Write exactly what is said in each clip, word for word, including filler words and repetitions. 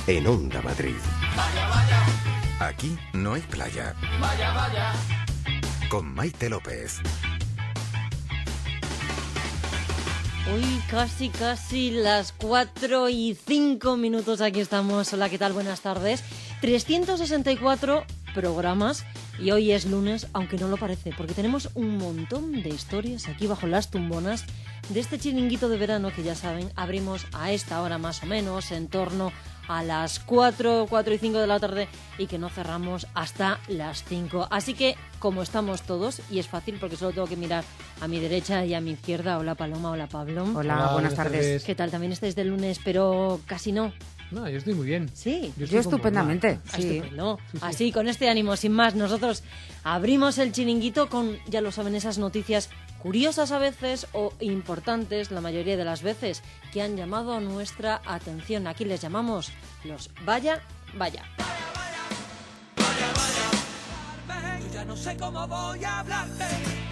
en Onda Madrid. Vaya, vaya. Aquí no hay playa. Vaya, vaya. Con Maite López. Uy, casi, casi las cuatro y cinco minutos. Aquí estamos. Hola, ¿qué tal? Buenas tardes. trescientos sesenta y cuatro programas y hoy es lunes, aunque no lo parece, porque tenemos un montón de historias aquí bajo las tumbonas de este chiringuito de verano que ya saben, abrimos a esta hora más o menos, en torno a las cuatro, cuatro y cinco de la tarde y que no cerramos hasta las cinco. Así que, como estamos todos, y es fácil porque solo tengo que mirar a mi derecha y a mi izquierda. Hola Paloma, hola Pablo. Hola, Hola buenas, buenas tardes. tardes. ¿Qué tal? También estáis de lunes, pero casi no. No, yo estoy muy bien. Sí. Yo, Yo estupendamente, Ah, sí. estupendo. Sí, sí. Así, con este ánimo, sin más, nosotros abrimos el chiringuito con, ya lo saben, esas noticias curiosas a veces o importantes, la mayoría de las veces, que han llamado nuestra atención. Aquí les llamamos los Vaya, Vaya. Yo ya no sé cómo voy a hablarte.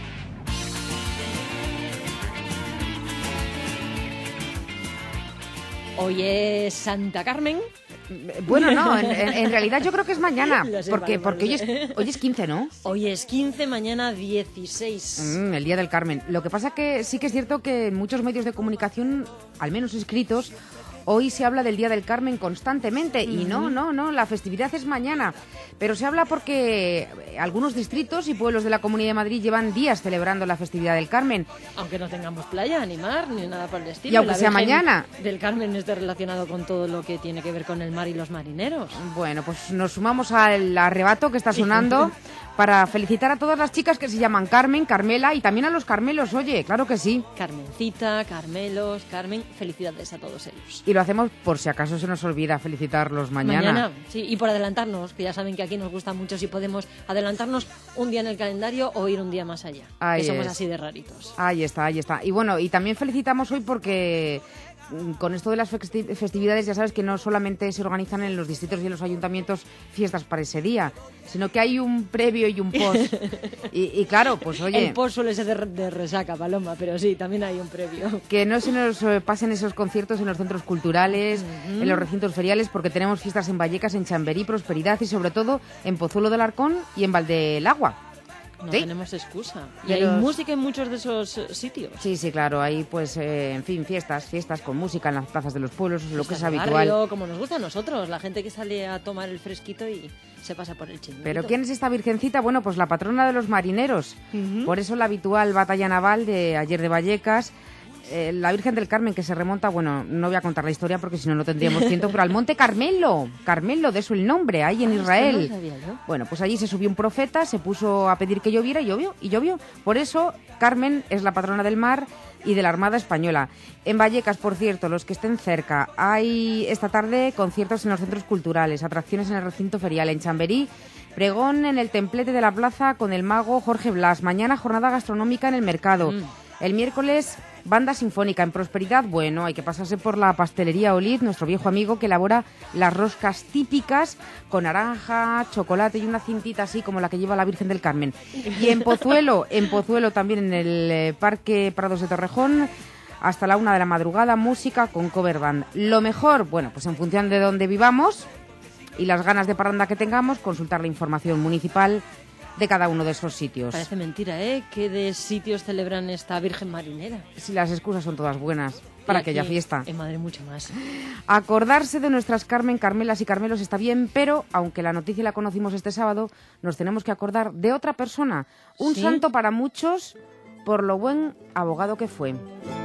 Hoy es Santa Carmen. Bueno, no, en, en- en realidad yo creo que es mañana, Lo sé, porque, vale, porque hoy vale. es, hoy es quince, ¿no? Hoy es quince, mañana dieciséis. Mm, el Día del Carmen. Lo que pasa que sí que es cierto que en muchos medios de comunicación, al menos escritos, hoy se habla del Día del Carmen constantemente. Y no, no, no, la festividad es mañana. Pero se habla porque algunos distritos y pueblos de la Comunidad de Madrid llevan días celebrando la festividad del Carmen. Aunque no tengamos playa, ni mar, ni nada por el estilo. Y aunque La sea Virgen mañana. del Carmen esté relacionado con todo lo que tiene que ver con el mar y los marineros. Bueno, pues nos sumamos al arrebato que está sonando para felicitar a todas las chicas que se llaman Carmen, Carmela y también a los Carmelos, oye, claro que sí. Carmencita, Carmelos, Carmen, felicidades a todos ellos. Y lo hacemos por si acaso se nos olvida felicitarlos mañana. sí, y por adelantarnos, que ya saben que aquí nos gusta mucho si podemos adelantarnos un día en el calendario o ir un día más allá. Ahí que somos es. así de raritos. Ahí está, ahí está. Y bueno, y también felicitamos hoy porque mm, con esto de las festi- festividades ya sabes que no solamente se organizan en los distritos y en los ayuntamientos fiestas para ese día, sino que hay un previo y un post. y, y claro, pues oye, El post suele ser de, de resaca, Paloma, pero sí, también hay un previo. que no se nos eh, pasen esos conciertos en los centros culturales, en los recintos feriales, porque tenemos fiestas en Vallecas, en Chamberí, Prosperidad y sobre todo en Pozuelo del Arcón y en Valdelagua. No Sí. tenemos excusa. Y De hay los- música en muchos de esos eh, sitios. Sí, sí, claro, hay pues, eh, en fin, fiestas, fiestas con música en las plazas de los pueblos, lo que es Fiestas de habitual. barrio, como nos gusta a nosotros, la gente que sale a tomar el fresquito y se pasa por el chiringuito. ¿Pero quién es esta virgencita? Bueno, pues la patrona de los marineros. Ujú. Por eso la habitual batalla naval de ayer de Vallecas. Eh, la Virgen del Carmen, que se remonta, bueno, no voy a contar la historia porque si no, no tendríamos tiempo, pero al Monte Carmelo. Carmelo, de eso el nombre, ahí en Ah, esto Israel. no lo sabía yo. Bueno, pues allí se subió un profeta, se puso a pedir que lloviera y llovió, y llovió. Por eso Carmen es la patrona del mar y de la Armada Española. En Vallecas, por cierto, los que estén cerca, hay esta tarde conciertos en los centros culturales, atracciones en el recinto ferial, en Chamberí, pregón en el templete de la plaza con el mago Jorge Blas, mañana jornada gastronómica en el mercado, Mm. el miércoles banda sinfónica. En Prosperidad, bueno, hay que pasarse por la pastelería Olid, nuestro viejo amigo que elabora las roscas típicas con naranja, chocolate y una cintita así como la que lleva la Virgen del Carmen. Y en Pozuelo, en Pozuelo también en el eh, Parque Prados de Torrejón, hasta la una de la madrugada, música con cover band. Lo mejor, bueno, pues en función de dónde vivamos y las ganas de parranda que tengamos, consultar la información municipal de cada uno de esos sitios. Parece mentira, ¿eh? Que de sitios celebran esta Virgen Marinera. Si las excusas son todas buenas para Y aquella aquí, fiesta. En Madrid mucho más. Acordarse de nuestras Carmen, Carmelas y Carmelos está bien, pero aunque la noticia la conocimos este sábado, nos tenemos que acordar de otra persona, un ¿Sí? santo para muchos por lo buen abogado que fue.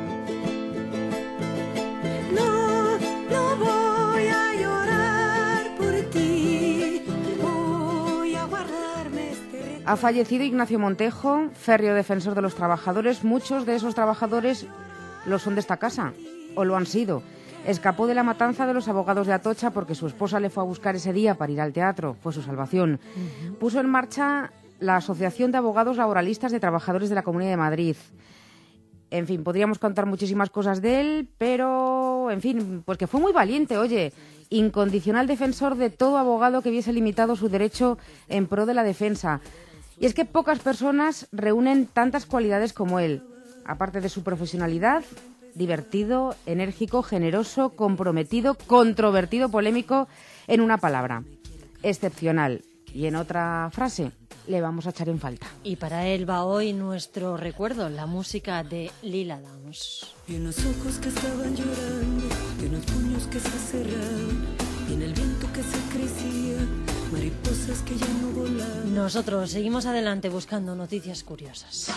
No, no voy a llorar por ti, voy a guardarme este recuerdo. Ha fallecido Ignacio Montejo, férreo defensor de los trabajadores. Muchos de esos trabajadores lo son de esta casa, o lo han sido. Escapó de la matanza de los abogados de Atocha porque su esposa le fue a buscar ese día para ir al teatro. Fue su salvación. Puso en marcha la Asociación de Abogados Laboralistas de Trabajadores de la Comunidad de Madrid. En fin, podríamos contar muchísimas cosas de él, pero, en fin, pues que fue muy valiente, oye. Incondicional defensor de todo abogado que viese limitado su derecho en pro de la defensa. Y es que pocas personas reúnen tantas cualidades como él. Aparte de su profesionalidad, divertido, enérgico, generoso, comprometido, controvertido, polémico, en una palabra, excepcional. Y en otra frase, le vamos a echar en falta. Y para él va hoy nuestro recuerdo, la música de Lila Downs. Y en los ojos que estaban llorando, y en los puños que se cerraban, y en el viento que se crecía, mariposas que ya no volaban. Nosotros seguimos adelante buscando noticias curiosas.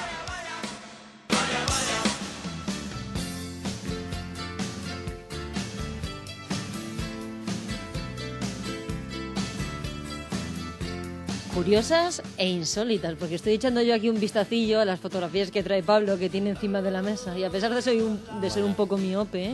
Curiosas e insólitas, porque estoy echando yo aquí un vistacillo a las fotografías que trae Pablo, que tiene encima de la mesa, y a pesar de, soy un, de ser un poco miope,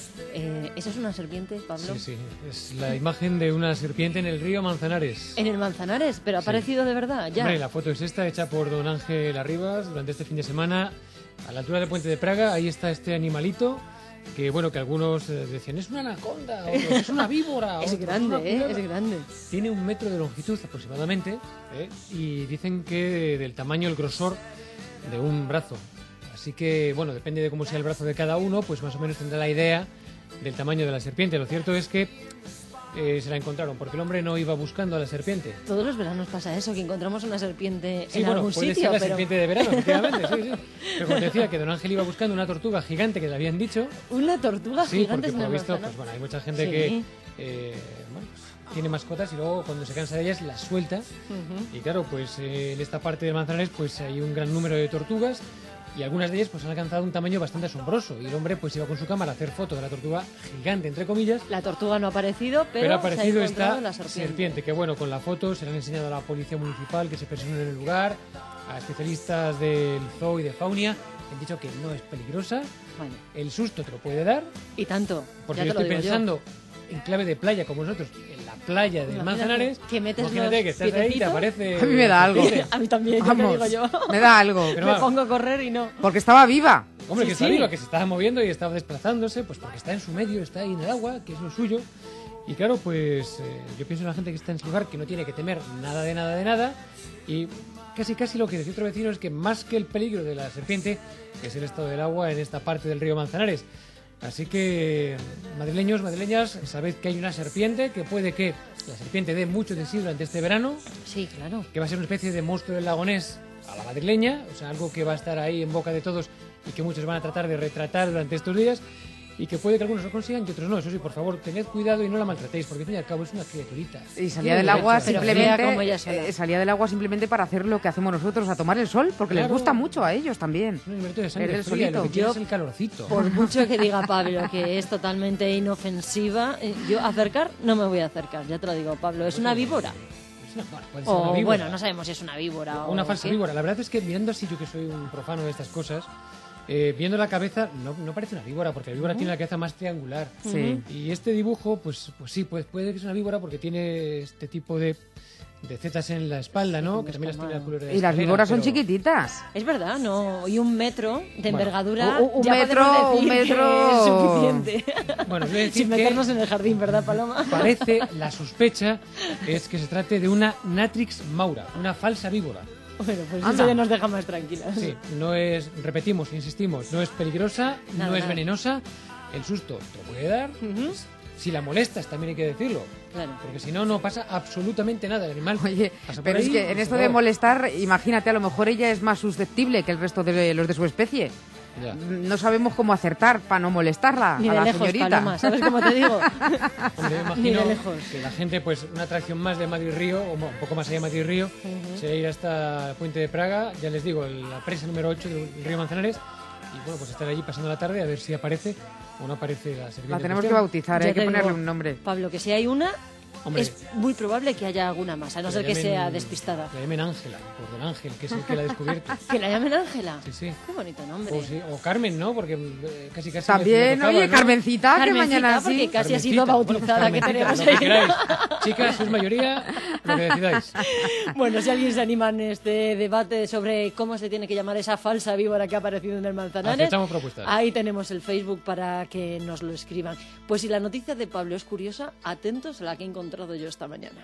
eh, ¿eso es una serpiente, Pablo? Sí, sí, es la imagen de una serpiente en el río Manzanares. En el Manzanares, pero ha Sí. aparecido de verdad, ya. Hombre, la foto es esta, hecha por don Ángel Arribas durante este fin de semana, a la altura del Puente de Praga. Ahí está este animalito, que bueno, que algunos eh, decían, es una anaconda, otros, es una víbora. Es otros, grande, una ¿eh? culebra". Es grande. Tiene un metro de longitud aproximadamente, ¿eh? Y dicen que del tamaño, el grosor de un brazo. Así que, bueno, depende de cómo sea el brazo de cada uno, pues más o menos tendrá la idea del tamaño de la serpiente. Lo cierto es que eh, se la encontraron, porque el hombre no iba buscando a la serpiente. Todos los veranos pasa eso, que encontramos una serpiente Sí, en bueno, algún puede sitio, ser la pero... serpiente de verano, efectivamente, sí, sí. Pero como te decía, que don Ángel iba buscando una tortuga gigante que le habían dicho. Una tortuga Sí, gigante porque en por el lo visto, Manzanares. pues bueno, hay mucha gente Sí. que eh, bueno, pues, tiene mascotas y luego cuando se cansa de ellas las suelta. Ujú. Y claro, pues eh, en esta parte del Manzanares pues hay un gran número de tortugas y algunas de ellas pues han alcanzado un tamaño bastante asombroso. Y el hombre pues iba con su cámara a hacer fotos de la tortuga gigante, entre comillas. La tortuga no ha aparecido, pero, Pero ha aparecido se ha encontrado esta la serpiente. serpiente, que bueno, con la foto se le han enseñado a la policía municipal que se personó en el lugar, a especialistas del zoo y de Faunia, que han dicho que no es peligrosa. Bueno, El susto te lo puede dar, y tanto. porque ya yo te lo estoy digo pensando en clave de playa como nosotros, en la playa del Imagínate Manzanares. que metes Imagínate los que estás ahí y te piececitos. aparece. A mí me da algo. serpiente. A mí también, ya te Vamos, digo yo. me da algo. Pero Me va. pongo a correr y no. Porque estaba viva. Hombre, Sí, que está sí. viva, que se estaba moviendo y estaba desplazándose, pues porque está en su medio, está ahí en el agua, que es lo suyo. Y claro, pues eh, yo pienso en la gente que está en ese lugar, que no tiene que temer nada de nada de nada. Y casi casi lo que decía otro vecino es que más que el peligro de la serpiente, es el estado del agua en esta parte del río Manzanares. Así que, madrileños, madrileñas, sabed que hay una serpiente, que puede que la serpiente dé mucho de sí durante este verano, Sí, claro. que va a ser una especie de monstruo del lagonés a la madrileña, o sea, algo que va a estar ahí en boca de todos y que muchos van a tratar de retratar durante estos días, y que puede que algunos lo consigan y otros no. Eso sí, por favor, tened cuidado y no la maltratéis, porque al fin y al cabo es una criaturita. Y salía Tiene del agua derechos. Pero simplemente fea como ella sola. eh, salía del agua simplemente para hacer lo que hacemos nosotros, a tomar el sol, porque les Claro. gusta mucho a ellos también. Es un elemento de sangre Eres fría, lo solito. que quiere Yo- es el calorcito. Por mucho que diga Pablo que es totalmente inofensiva, eh, yo acercar no me voy a acercar, ya te lo digo, Pablo. ¿Es una víbora? Es una- bueno, puede ser una O víbora. bueno, no sabemos si es una víbora o Una falsa qué. víbora. La verdad es que mirando así, yo que soy un profano de estas cosas, eh, viendo la cabeza, no, no parece una víbora, porque la víbora tiene la cabeza más triangular. Sí. Y este dibujo, pues, pues sí, pues puede que sea una víbora porque tiene este tipo de, de zetas en la espalda, ¿no? como Que también las tiene la escamado. culebra de Y las escalera, víboras son pero- chiquititas. Es verdad, ¿no? Y un metro de Bueno, envergadura. un- un ya metro, podemos un decir que metro. es suficiente. Bueno, os voy a decir Sin que meternos en el jardín, ¿verdad, Paloma? parece, la sospecha es que se trate de una Natrix maura, una falsa víbora. Bueno, pues Anda. eso ya nos deja más tranquilas. Sí, no es, repetimos, insistimos, no es peligrosa, Nada, no es nada. venenosa, el susto te lo puede dar, Ujú. si la molestas también hay que decirlo, Claro. porque si no, no pasa absolutamente nada, el animal Oye, pasa por pero es ahí que en y esto se de va. molestar, imagínate, a lo mejor ella es más susceptible que el resto de los de su especie. Ya. No sabemos cómo acertar para no molestarla Ni a de la lejos, señorita. Paloma, ¿sabes cómo te digo? Hombre, yo Ni de imagino lejos. que la gente, pues una atracción más de Madrid Río, o mo- un poco más allá de Madrid Río, sería ir hasta el Puente de Praga, ya les digo, la presa número ocho del río Manzanares, y bueno, pues estar allí pasando la tarde a ver si aparece o no aparece la serpiente. La en tenemos que cuestión. bautizar, Ya hay que te ponerle digo, un nombre. Pablo, que si hay una, Hombre, es muy probable que haya alguna más, a no la ser que llamen- sea despistada. La llamen Ángela, por don Ángel, que es el que la ha descubierto. Que la llamen Ángela. Sí, sí. Qué bonito nombre. O, sí, o Carmen, ¿no? Porque eh, casi casi... También, me tocaba, oye, ¿no? Carmencita, que Carmencita, mañana porque sí. casi ha sido Carmencita. bautizada, Bueno, que Carmencita, tenemos lo que ahí. queráis. Chicas, sois mayoría, lo que decidáis. Bueno, si alguien se anima en este debate sobre cómo se tiene que llamar esa falsa víbora que ha aparecido en el Manzanares, Aceptamos propuestas. ahí tenemos el Facebook para que nos lo escriban. Pues si la noticia de Pablo es curiosa, atentos a la que he encontrado yo esta mañana.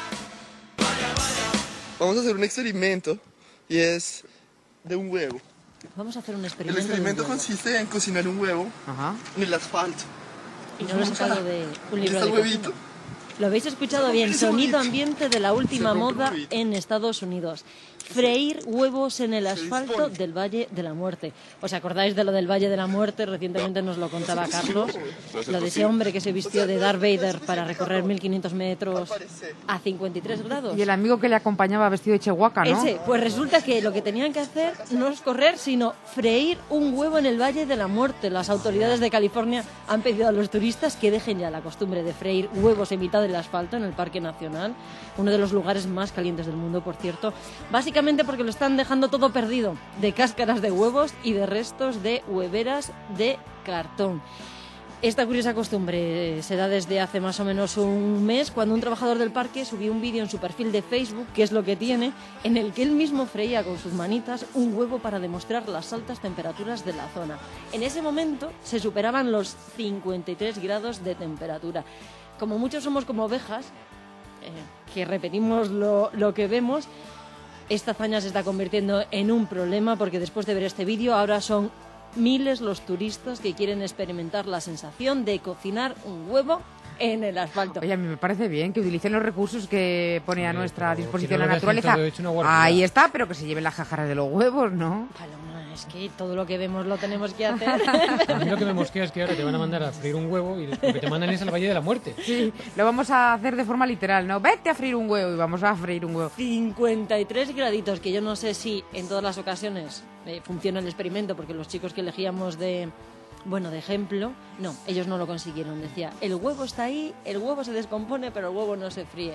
Vamos a hacer un experimento y es de un huevo. Vamos a hacer un El experimento. experimento de un huevo. consiste en cocinar un huevo Ajá. en el asfalto. Y no lo he sacado de un libro ¿Está de el huevito? cocina. Lo habéis escuchado bien, Ese sonido huevito. ambiente de la última Se rompe un moda huevito. en Estados Unidos. Freír huevos en el Se asfalto dispone. del Valle de la Muerte. ¿Os acordáis de lo del Valle de la Muerte? Recientemente nos lo contaba Carlos. Lo de ese hombre que se vistió de Darth Vader para recorrer mil quinientos metros a cincuenta y tres grados. Y el amigo que le acompañaba vestido de Chewbacca, ¿no? Ese, pues resulta que lo que tenían que hacer no es correr, sino freír un huevo en el Valle de la Muerte. Las autoridades de California han pedido a los turistas que dejen ya la costumbre de freír huevos en mitad del asfalto en el Parque Nacional, uno de los lugares más calientes del mundo, por cierto, básicamente porque lo están dejando todo perdido, de cáscaras de huevos y de restos de hueveras de cartón. Esta curiosa costumbre se da desde hace más o menos un mes, cuando un trabajador del parque subió un vídeo en su perfil de Facebook, que es lo que tiene, en el que él mismo freía con sus manitas un huevo para demostrar las altas temperaturas de la zona. En ese momento se superaban los cincuenta y tres grados de temperatura. Como muchos somos como ovejas, eh, que repetimos lo, lo que vemos, esta hazaña se está convirtiendo en un problema, porque después de ver este vídeo ahora son miles los turistas que quieren experimentar la sensación de cocinar un huevo en el asfalto. Oye, a mí me parece bien que utilicen los recursos que pone a Hombre, nuestra pero disposición si no la lo dejen naturaleza. todo hecho una guardería. Ahí está, pero que se lleven las jajaras de los huevos, ¿no? Paloma, es que todo lo que vemos lo tenemos que hacer. A mí lo que me mosquea es que ahora te van a mandar a freír un huevo y lo que te mandan es al Valle de la Muerte. Sí, lo vamos a hacer de forma literal, ¿no? Vete a freír un huevo y vamos a freír un huevo. cincuenta y tres graditos, que yo no sé si en todas las ocasiones eh, funciona el experimento, porque los chicos que elegíamos de, bueno, de ejemplo, no, ellos no lo consiguieron. Decía, el huevo está ahí, el huevo se descompone, pero el huevo no se fríe.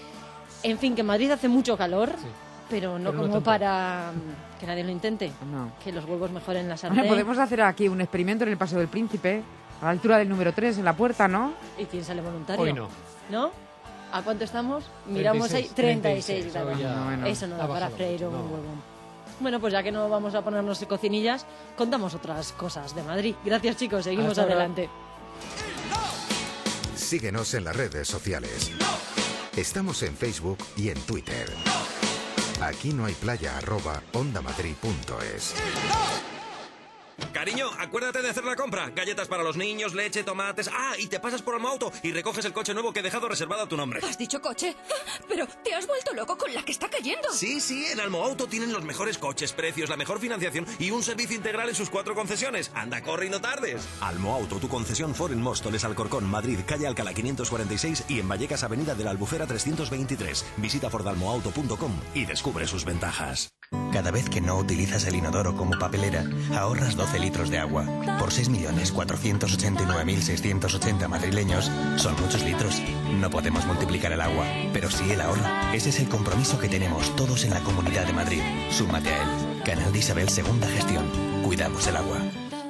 En fin, que en Madrid hace mucho calor, Sí. pero no Pero no como tanto. para mm, que nadie lo intente. No. Que los huevos mejoren la Bueno, sartén. podemos hacer aquí un experimento en el Paseo del Príncipe, a la altura del número tres, en la puerta, ¿no? ¿Y quién sale voluntario? Hoy no. ¿No? ¿A cuánto estamos? Miramos ahí, treinta y seis grados. hoy ya No, bueno. Eso no da ha para bajado freír mucho, un no. huevo. Bueno, pues ya que no vamos a ponernos cocinillas, contamos otras cosas de Madrid. Gracias, chicos. Seguimos Hasta ahora. adelante. Síguenos en las redes sociales. Estamos en Facebook y en Twitter. Aquí no hay playa arroba ondamadrid punto es. Cariño, acuérdate de hacer la compra. Galletas para los niños, leche, tomates... Ah, y te pasas por Almoauto y recoges el coche nuevo que he dejado reservado a tu nombre. ¿Has dicho coche? Pero te has vuelto loco con la que está cayendo. Sí, sí, en Almoauto tienen los mejores coches, precios, la mejor financiación y un servicio integral en sus cuatro concesiones. Anda, corre y no tardes. Almoauto, tu concesión Ford en Móstoles, Alcorcón, Madrid, calle Alcalá quinientos cuarenta y seis y en Vallecas, avenida de la Albufera trescientos veintitrés. Visita ford almoauto punto com y descubre sus ventajas. Cada vez que no utilizas el inodoro como papelera, ahorras doce litros de agua. Por seis millones cuatrocientos ochenta y nueve mil seiscientos ochenta madrileños, son muchos litros. No podemos multiplicar el agua, pero sí el ahorro. Ese es el compromiso que tenemos todos en la Comunidad de Madrid. Súmate a él. Canal de Isabel Segunda Gestión. Cuidamos el agua.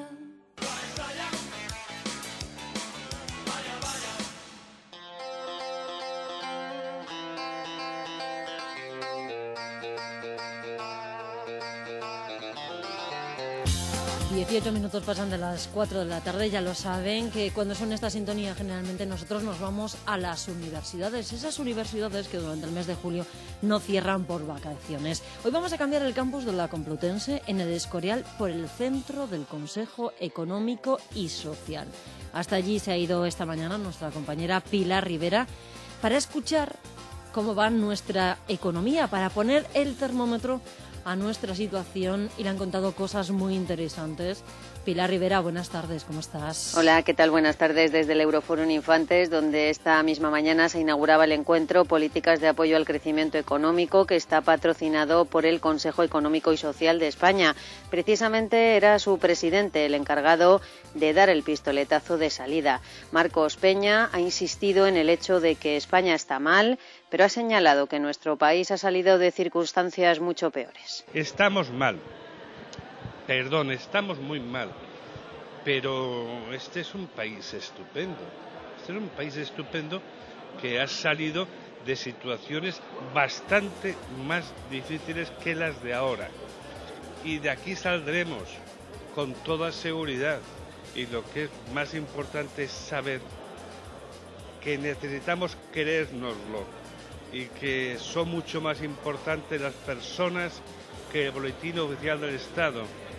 dieciocho minutos pasan de las cuatro de la tarde, ya lo saben, que cuando son esta sintonía generalmente nosotros nos vamos a las universidades, esas universidades que durante el mes de julio no cierran por vacaciones. Hoy vamos a cambiar el campus de la Complutense en el Escorial por el centro del Consejo Económico y Social. Hasta allí se ha ido esta mañana nuestra compañera Pilar Rivera para escuchar cómo va nuestra economía, para poner el termómetro a nuestra situación, y le han contado cosas muy interesantes. Pilar Rivera, buenas tardes, ¿cómo estás? Hola, ¿qué tal? Buenas tardes desde el Euroforum Infantes, donde esta misma mañana se inauguraba el encuentro Políticas de Apoyo al Crecimiento Económico, que está patrocinado por el Consejo Económico y Social de España. Precisamente era su presidente el encargado de dar el pistoletazo de salida. Marcos Peña ha insistido en el hecho de que España está mal, pero ha señalado que nuestro país ha salido de circunstancias mucho peores. Estamos mal. Perdón, estamos muy mal, pero este es un país estupendo. Este es un país estupendo que ha salido de situaciones bastante más difíciles que las de ahora. Y de aquí saldremos con toda seguridad. Y lo que es más importante es saber que necesitamos creérnoslo y que son mucho más importantes las personas que el boletín oficial del Estado.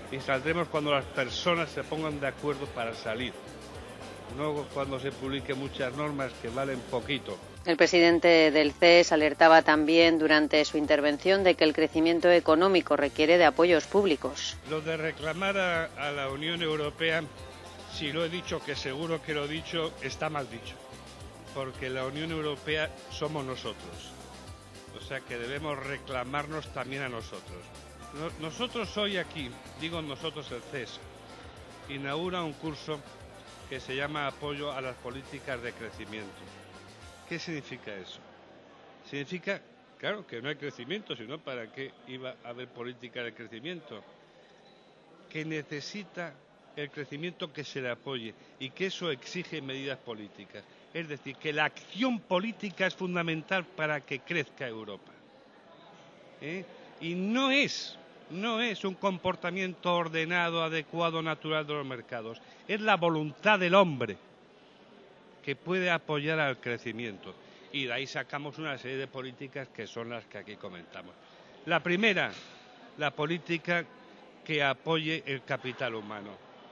y saldremos cuando las personas se pongan de acuerdo para salir, no cuando se publiquen muchas normas que valen poquito. El presidente del C E S alertaba también durante su intervención de que el crecimiento económico requiere de apoyos públicos. Lo de reclamar a, a la Unión Europea, si lo he dicho, que seguro que lo he dicho, está mal dicho, porque la Unión Europea somos nosotros, o sea que debemos reclamarnos también a nosotros. Nosotros hoy aquí, digo nosotros el C E S, inaugura un curso que se llama Apoyo a las Políticas de Crecimiento. ¿Qué significa eso? Significa, claro, que no hay crecimiento, sino para qué iba a haber política de crecimiento. Que necesita el crecimiento que se le apoye y que eso exige medidas políticas. Es decir, que la acción política es fundamental para que crezca Europa. ¿Eh? Y no es, no es un comportamiento ordenado, adecuado, natural de los mercados. Es la voluntad del hombre que puede apoyar al crecimiento. Y de ahí sacamos una serie de políticas que son las que aquí comentamos. La primera, la política que apoye el capital humano.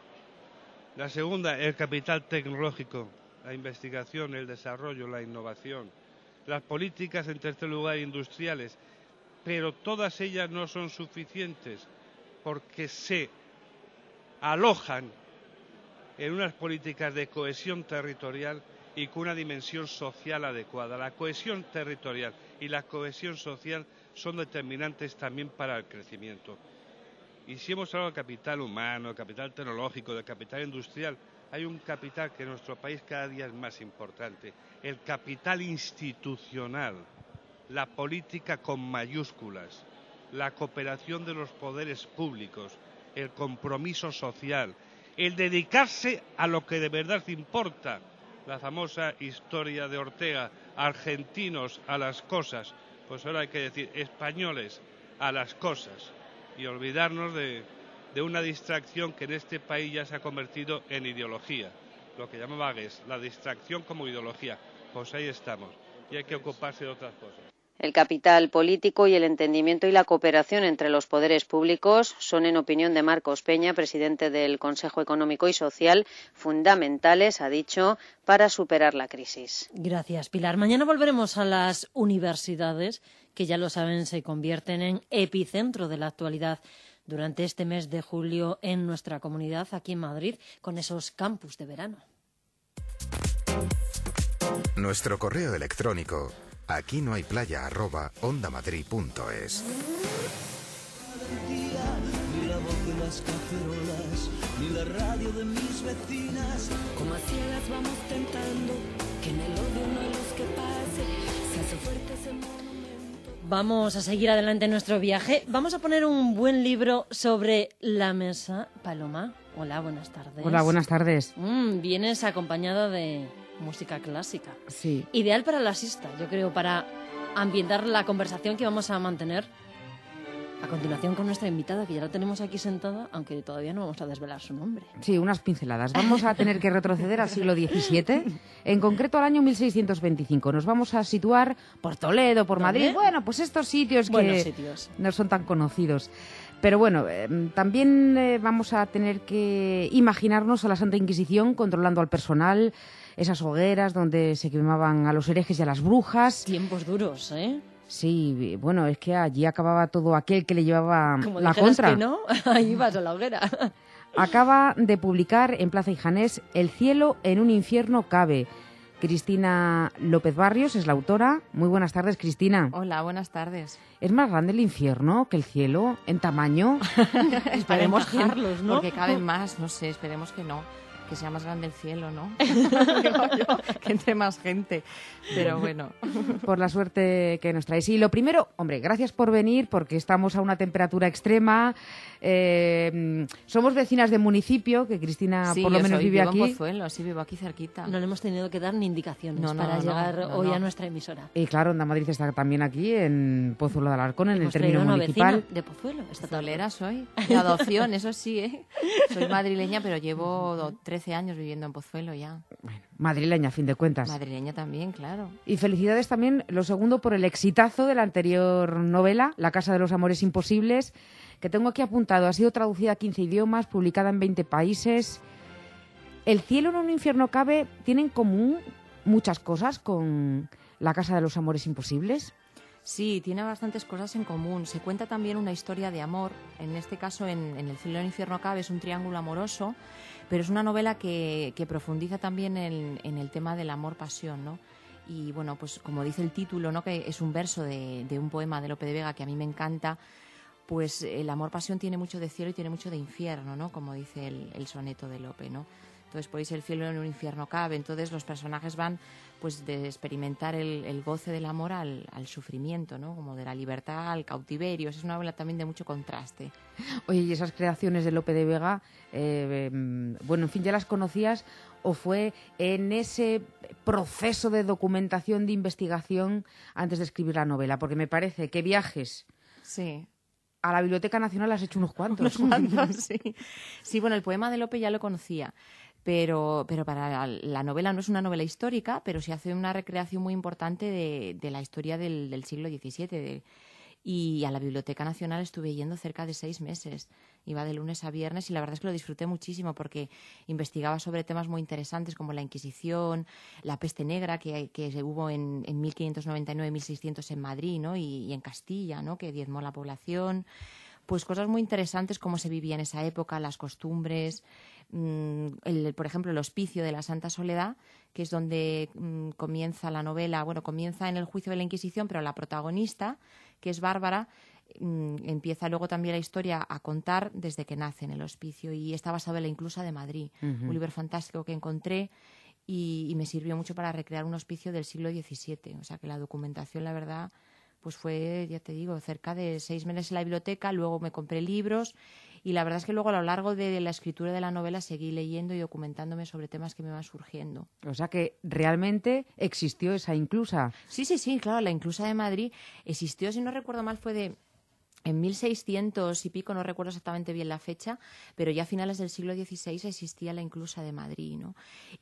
La segunda, el capital tecnológico, la investigación, el desarrollo, la innovación. Las políticas, en tercer lugar, industriales. Pero todas ellas no son suficientes porque se alojan en unas políticas de cohesión territorial y con una dimensión social adecuada. La cohesión territorial y la cohesión social son determinantes también para el crecimiento. Y si hemos hablado de capital humano, de capital tecnológico, de capital industrial, hay un capital que en nuestro país cada día es más importante, el capital institucional, la política con mayúsculas, la cooperación de los poderes públicos, el compromiso social, el dedicarse a lo que de verdad importa, la famosa historia de Ortega, argentinos a las cosas, pues ahora hay que decir españoles a las cosas y olvidarnos de, de una distracción que en este país ya se ha convertido en ideología, lo que llamaba Guess, la distracción como ideología, pues ahí estamos y hay que ocuparse de otras cosas. El capital político y el entendimiento y la cooperación entre los poderes públicos son, en opinión de Marcos Peña, presidente del Consejo Económico y Social, fundamentales, ha dicho, para superar la crisis. Gracias, Pilar. Mañana volveremos a las universidades, que ya lo saben, se convierten en epicentro de la actualidad durante este mes de julio en nuestra comunidad, aquí en Madrid, con esos campus de verano. Nuestro correo electrónico, aquí no hay playa arroba ondamadrid.es. Ni la voz de las cacerolas, ni la radio de mis vecinas. Como a ciegas vamos tentando que en el odio no hay luz que pase. Se hace fuerte ese monumento. Vamos a seguir adelante en nuestro viaje. Vamos a poner un buen libro sobre la mesa. Paloma, hola, buenas tardes. Hola, buenas tardes. Mm, vienes acompañada de música clásica. Sí. Ideal para la siesta, yo creo, para ambientar la conversación que vamos a mantener a continuación con nuestra invitada, que ya la tenemos aquí sentada, aunque todavía no vamos a desvelar su nombre. Sí, unas pinceladas. Vamos a tener que retroceder al siglo diecisiete, en concreto al año mil seiscientos veinticinco. Nos vamos a situar por Toledo, por Madrid. Bueno, pues estos sitios que sitios. no son tan conocidos. Pero bueno, eh, también eh, vamos a tener que imaginarnos a la Santa Inquisición controlando al personal, esas hogueras donde se quemaban a los herejes y a las brujas. Tiempos duros, ¿eh? Sí, bueno, es que allí acababa todo aquel que le llevaba Como la contra. Que no, ahí vas a la hoguera. Acaba de publicar en Plaza Ijanés El cielo en un infierno cabe. Cristina López Barrios es la autora. Muy buenas tardes, Cristina. Hola, buenas tardes. ¿Es más grande el infierno que el cielo en tamaño? Esperemos que bajarlos, ¿no? Porque caben más, no sé, esperemos que no. Que sea más grande el cielo, ¿no? Digo yo, que entre más gente. Pero bueno. Por la suerte que nos traes. Y lo primero, hombre, gracias por venir, porque estamos a una temperatura extrema. Eh, somos vecinas de municipio, que Cristina sí, por lo yo menos soy, vive vivo aquí. en Pozuelo, sí, vivo aquí cerquita. No le hemos tenido que dar ni indicaciones no, no, para no, llegar no, hoy no. a nuestra emisora. Y claro, Onda Madrid está también aquí, en Pozuelo de Alarcón, en Hemos el término traído una municipal. vecina de Pozuelo. Esta Tolera soy. De adopción, eso sí, ¿eh? Soy madrileña, pero llevo trece años viviendo en Pozuelo ya. Bueno, madrileña, a fin de cuentas. Madrileña también, claro. Y felicidades también, lo segundo, por el exitazo de la anterior novela, La casa de los amores imposibles, que tengo aquí apuntado. Ha sido traducida a quince idiomas, publicada en veinte países. El cielo en un infierno cabe tiene en común muchas cosas con La casa de los amores imposibles. Sí, tiene bastantes cosas en común. Se cuenta también una historia de amor. En este caso, en, en El cielo en el infierno cabe, es un triángulo amoroso, pero es una novela que, que profundiza también en, en el tema del amor-pasión, ¿no? Y bueno, pues como dice el título, ¿no?, que es un verso de, de un poema de Lope de Vega que a mí me encanta, pues el amor-pasión tiene mucho de cielo y tiene mucho de infierno, ¿no?, como dice el, el soneto de Lope, ¿no? Entonces, por eso el cielo en un infierno cabe. Entonces, los personajes van pues de experimentar el, el goce del amor al, al sufrimiento, ¿no?, como de la libertad al cautiverio. Es una novela también de mucho contraste. Oye, y esas creaciones de Lope de Vega, eh, bueno, en fin, ¿ya las conocías o fue en ese proceso de documentación, de investigación, antes de escribir la novela? Porque me parece que viajes... Sí. A la Biblioteca Nacional has hecho unos cuantos. Unos cuantos, sí. Sí, bueno, el poema de Lope ya lo conocía, pero, pero para la, la novela no es una novela histórica, pero sí hace una recreación muy importante de, de la historia del, del siglo diecisiete. De, y a la Biblioteca Nacional estuve yendo cerca de seis meses. Iba de lunes a viernes y la verdad es que lo disfruté muchísimo porque investigaba sobre temas muy interesantes como la Inquisición, la peste negra que, que hubo en, en mil quinientos noventa y nueve mil seiscientos en Madrid, ¿no?, y, y en Castilla, ¿no?, que diezmó la población. Pues cosas muy interesantes, cómo se vivía en esa época, las costumbres, mmm, el, por ejemplo, el hospicio de la Santa Soledad, que es donde mmm, comienza la novela. Bueno, comienza en el juicio de la Inquisición, pero la protagonista, que es Bárbara, mmm, empieza luego también la historia a contar desde que nace en el hospicio, y está basado en La Inclusa de Madrid, uh-huh. un libro fantástico que encontré y, y me sirvió mucho para recrear un hospicio del siglo diecisiete. O sea que la documentación, la verdad... pues fue, ya te digo, cerca de seis meses en la biblioteca, luego me compré libros y la verdad es que luego a lo largo de la escritura de la novela seguí leyendo y documentándome sobre temas que me van surgiendo. O sea que realmente existió esa Inclusa. Sí, sí, sí, claro, la Inclusa de Madrid existió, si no recuerdo mal, fue de... en mil seiscientos y pico, no recuerdo exactamente bien la fecha, pero ya a finales del siglo dieciséis existía la Inclusa de Madrid, ¿no?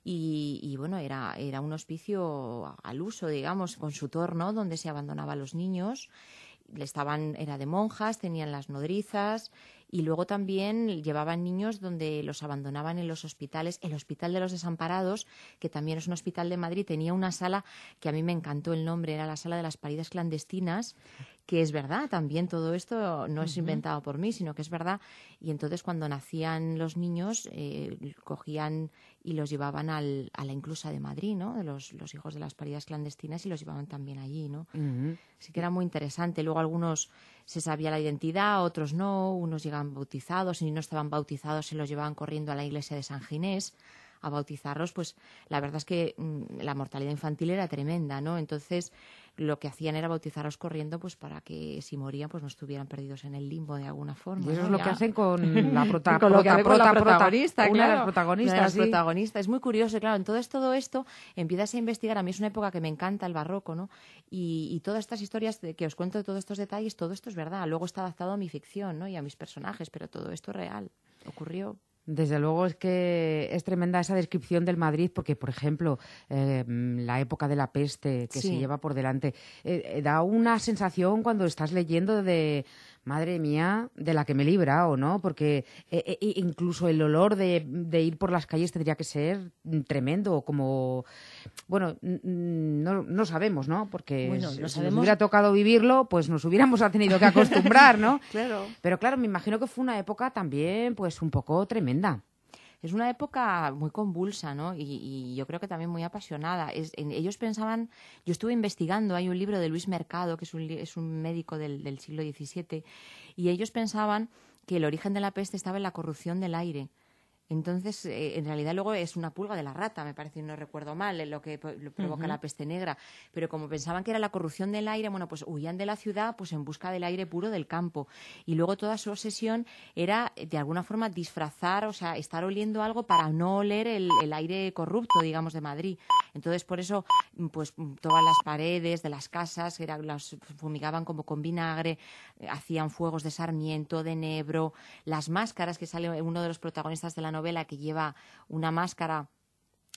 Y, y bueno, era, era un hospicio al uso, digamos, con su torno, donde se abandonaba a los niños. Estaban, era de monjas, tenían las nodrizas y luego también llevaban niños donde los abandonaban en los hospitales. El Hospital de los Desamparados, que también es un hospital de Madrid, tenía una sala que a mí me encantó el nombre, era la Sala de las Paridas Clandestinas, que es verdad, también todo esto no es inventado por mí, sino que es verdad. Y entonces cuando nacían los niños, eh, cogían y los llevaban al, a la Inclusa de Madrid, ¿no? De los, los hijos de las paridas clandestinas, y los llevaban también allí, ¿no? Uh-huh. Así que era muy interesante. Luego algunos se sabía la identidad, otros no, unos llegaban bautizados, y no estaban bautizados se los llevaban corriendo a la iglesia de San Ginés a bautizarlos. Pues la verdad es que mmm, la mortalidad infantil era tremenda, ¿no? Entonces lo que hacían era bautizarlos corriendo, pues para que si morían pues no estuvieran perdidos en el limbo de alguna forma. Y eso ¿no? es lo ya... que hacen con la, prota, con prota, lo que hace prota, con la prota, protagonista, una claro, de las protagonistas. Una de las sí. protagonistas. Es muy curioso, claro, entonces todo esto empiezas a investigar. A mí es una época que me encanta, el barroco, ¿no? Y, y todas estas historias de, que os cuento de todos estos detalles, todo esto es verdad. Luego está adaptado a mi ficción, ¿no?, y a mis personajes, pero todo esto es real, ocurrió. Desde luego es que es tremenda esa descripción del Madrid, porque, por ejemplo, eh, la época de la peste que sí. se lleva por delante, eh, da una sensación cuando estás leyendo de, madre mía, de la que me he librado, ¿no? Porque eh, eh, incluso el olor de, de ir por las calles tendría que ser tremendo, como... Bueno, no, no sabemos, ¿no? Porque bueno, si, no si sabemos. nos hubiera tocado vivirlo, pues nos hubiéramos tenido que acostumbrar, ¿no? Claro. Pero claro, me imagino que fue una época también, pues, un poco tremenda. Es una época muy convulsa, ¿no? Y, y yo creo que también muy apasionada. Es, en, ellos pensaban... Yo estuve investigando, hay un libro de Luis Mercado, que es un, es un médico del, del siglo diecisiete, y ellos pensaban que el origen de la peste estaba en la corrupción del aire. Entonces, eh, en realidad luego es una pulga de la rata, me parece, no recuerdo mal, lo que lo provoca uh-huh. la peste negra. Pero como pensaban que era la corrupción del aire, bueno, pues huían de la ciudad pues en busca del aire puro del campo. Y luego toda su obsesión era, de alguna forma, disfrazar, o sea, estar oliendo algo para no oler el, el aire corrupto, digamos, de Madrid. Entonces, por eso, pues todas las paredes de las casas era, las fumigaban como con vinagre, eh, hacían fuegos de sarmiento, de enebro, las máscaras, que sale uno de los protagonistas de la novela que lleva una máscara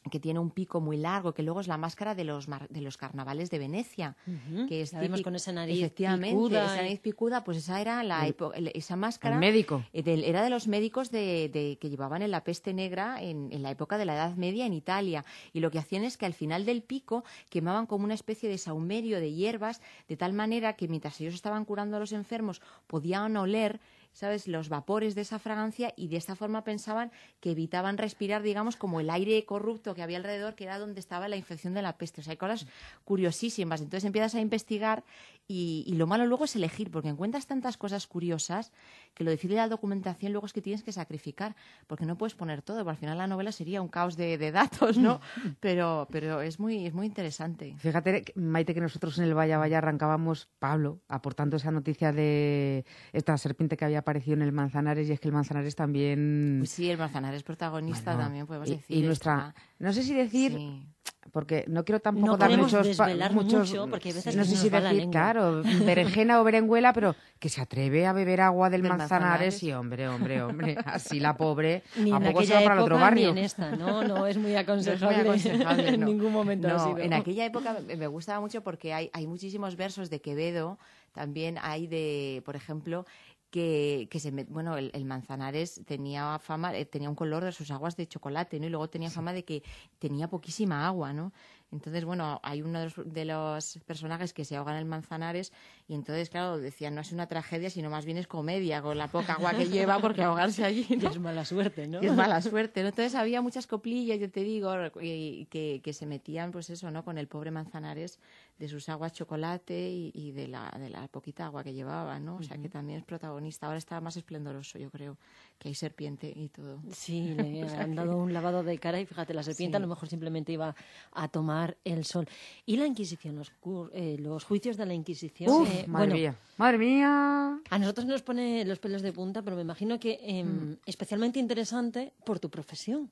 que tiene un pico muy largo, que luego es la máscara de los mar- de los carnavales de Venecia, Ujú. que es Además, típico- con esa nariz efectivamente, picuda esa y- nariz picuda, pues esa era la El- epo- el- esa máscara. el médico. eh, del- era de los médicos de, de- que llevaban en la peste negra en, en la época de la Edad Media en Italia. Y lo que hacían es que al final del pico quemaban como una especie de saumerio de hierbas, de tal manera que mientras ellos estaban curando a los enfermos podían oler, ¿sabes?, los vapores de esa fragancia, y de esta forma pensaban que evitaban respirar, digamos, como el aire corrupto que había alrededor, que era donde estaba la infección de la peste. O sea, hay cosas curiosísimas. Entonces empiezas a investigar y, y lo malo luego es elegir, porque encuentras tantas cosas curiosas que lo difícil de la documentación luego es que tienes que sacrificar, porque no puedes poner todo, porque al final la novela sería un caos de, de datos, ¿no? pero pero es muy, es muy interesante. Fíjate, Maite, que nosotros en el Vaya Vaya arrancábamos, Pablo, aportando esa noticia de esta serpiente que había aparecido en el Manzanares, y es que el Manzanares también... Pues sí, el Manzanares protagonista Bueno, también, podemos y, decir. y nuestra... está- No sé si decir... Sí. Porque no quiero tampoco No dar queremos muchos, pa- desvelar muchos mucho, porque hay veces no que sé se si nos va la decir, lengua. claro, berenjena o berenguela, pero que se atreve a beber agua del, Del Manzanares, Manzanares. y hombre, hombre, hombre, así la pobre, Ni ¿a en poco se aquella va para el época otro barrio? ni en esta, ¿no? No es muy No es muy aconsejable, aconsejable, en no. ningún momento ha No, sido. en aquella época me me gustaba mucho porque hay, hay muchísimos versos de Quevedo, también hay de, por ejemplo, que, que se me- bueno, el, el Manzanares tenía fama, eh, tenía un color de sus aguas de chocolate, ¿no? Y luego tenía fama de que tenía poquísima agua, ¿no? Entonces, bueno, hay uno de los, de los personajes que se ahoga en el Manzanares, y entonces, claro, decían, no es una tragedia, sino más bien es comedia, con la poca agua que lleva, porque ahogarse allí, Y ¿no? es mala suerte, ¿no? Y es mala suerte, ¿no? Entonces había muchas coplillas, yo te digo, y- que, que se metían, pues eso, ¿no? Con el pobre Manzanares, de sus aguas chocolate y, y de, la, de la poquita agua que llevaba, ¿no? O sea, que también es protagonista. Ahora está más esplendoroso, yo creo, que hay serpiente y todo. Sí, le O sea han que- dado un lavado de cara, y fíjate, la serpiente Sí. a lo mejor simplemente iba a tomar el sol. Y la Inquisición, los, cur- eh, los juicios de la Inquisición. Uf, eh, madre bueno, mía, madre mía. a nosotros nos pone los pelos de punta, pero me imagino que eh, Mm. especialmente interesante por tu profesión.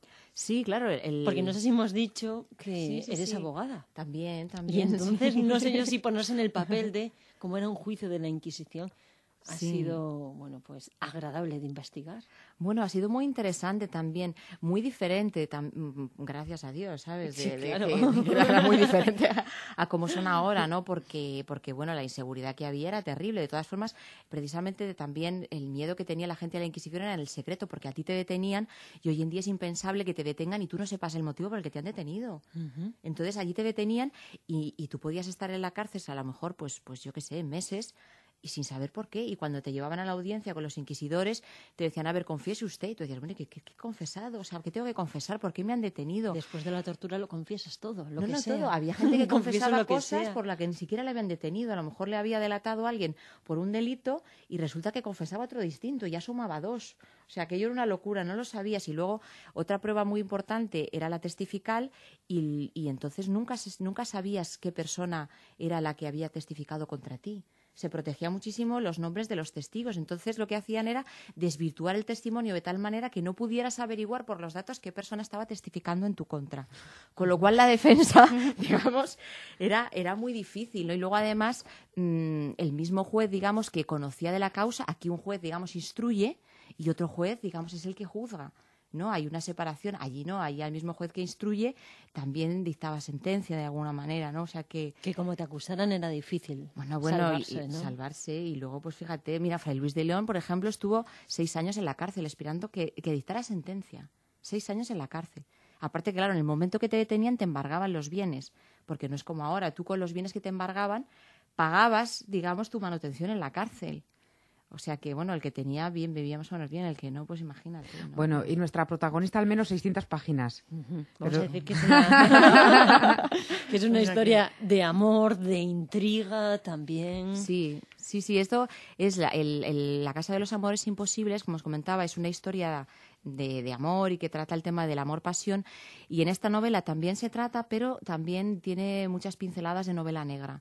Sí, claro. El... Porque no sé si hemos dicho que Sí, sí, eres sí. abogada. También, Y también. entonces sí. no sé yo si ponerse en el papel de cómo era un juicio de la Inquisición ha Sí. sido, bueno, pues agradable de investigar. Bueno, ha sido muy interesante también, muy diferente, tam- mm, gracias a Dios, ¿sabes? Sí, De- de claro. que- de que era muy diferente a, a como son ahora, ¿no? Porque, porque, bueno, la inseguridad que había era terrible. De todas formas, precisamente también el miedo que tenía la gente a la Inquisición era en el secreto, porque a ti te detenían, y hoy en día es impensable que te detengan y tú no sepas el motivo por el que te han detenido. Entonces allí te detenían y, y tú podías estar en la cárcel a lo mejor, pues, pues yo qué sé, meses, y sin saber por qué. Y cuando te llevaban a la audiencia con los inquisidores, te decían, a ver, confiese usted. Y tú decías, bueno, ¿qué, qué, qué he confesado? O sea, ¿qué tengo que confesar? ¿Por qué me han detenido? Después de la tortura lo confiesas todo, lo no, que no sea. todo. Había gente que Confieso confesaba lo que cosas sea. por las que ni siquiera le habían detenido. A lo mejor le había delatado a alguien por un delito y resulta que confesaba otro distinto y ya sumaba dos. O sea, aquello era una locura, no lo sabías. Y luego otra prueba muy importante era la testifical y, y entonces nunca, se- nunca sabías qué persona era la que había testificado contra ti. Se protegía muchísimo los nombres de los testigos. Entonces lo que hacían era desvirtuar el testimonio de tal manera que no pudieras averiguar por los datos qué persona estaba testificando en tu contra. Con lo cual la defensa, digamos, era, era muy difícil, ¿no? Y luego además mmm, el mismo juez, digamos, que conocía de la causa, aquí un juez, digamos, instruye y otro juez, digamos, es el que juzga. ¿No? Hay una separación, allí no, allí al mismo juez que instruye también dictaba sentencia de alguna manera, ¿no? O sea que... Que como te acusaran era difícil Bueno, bueno, salvarse, y, y ¿no? salvarse. Y luego, pues fíjate, mira, Fray Luis de León, por ejemplo, estuvo seis años en la cárcel esperando que, que dictara sentencia. Seis años en la cárcel. Aparte, claro, en el momento que te detenían te embargaban los bienes, porque no es como ahora, tú con los bienes que te embargaban pagabas, digamos, tu manutención en la cárcel. O sea que, bueno, el que tenía bien, bebía más o menos bien, el que no, pues imagínate, ¿no? Bueno, y nuestra protagonista al menos seiscientas páginas. Vamos Pero- a decir que es una, que es una O sea historia de amor, de intriga también. Sí, sí, sí. Esto es la, el- el- la Casa de los Amores Imposibles, como os comentaba, es una historia de, de amor y que trata el tema del amor-pasión. Y en esta novela también se trata, pero también tiene muchas pinceladas de novela negra.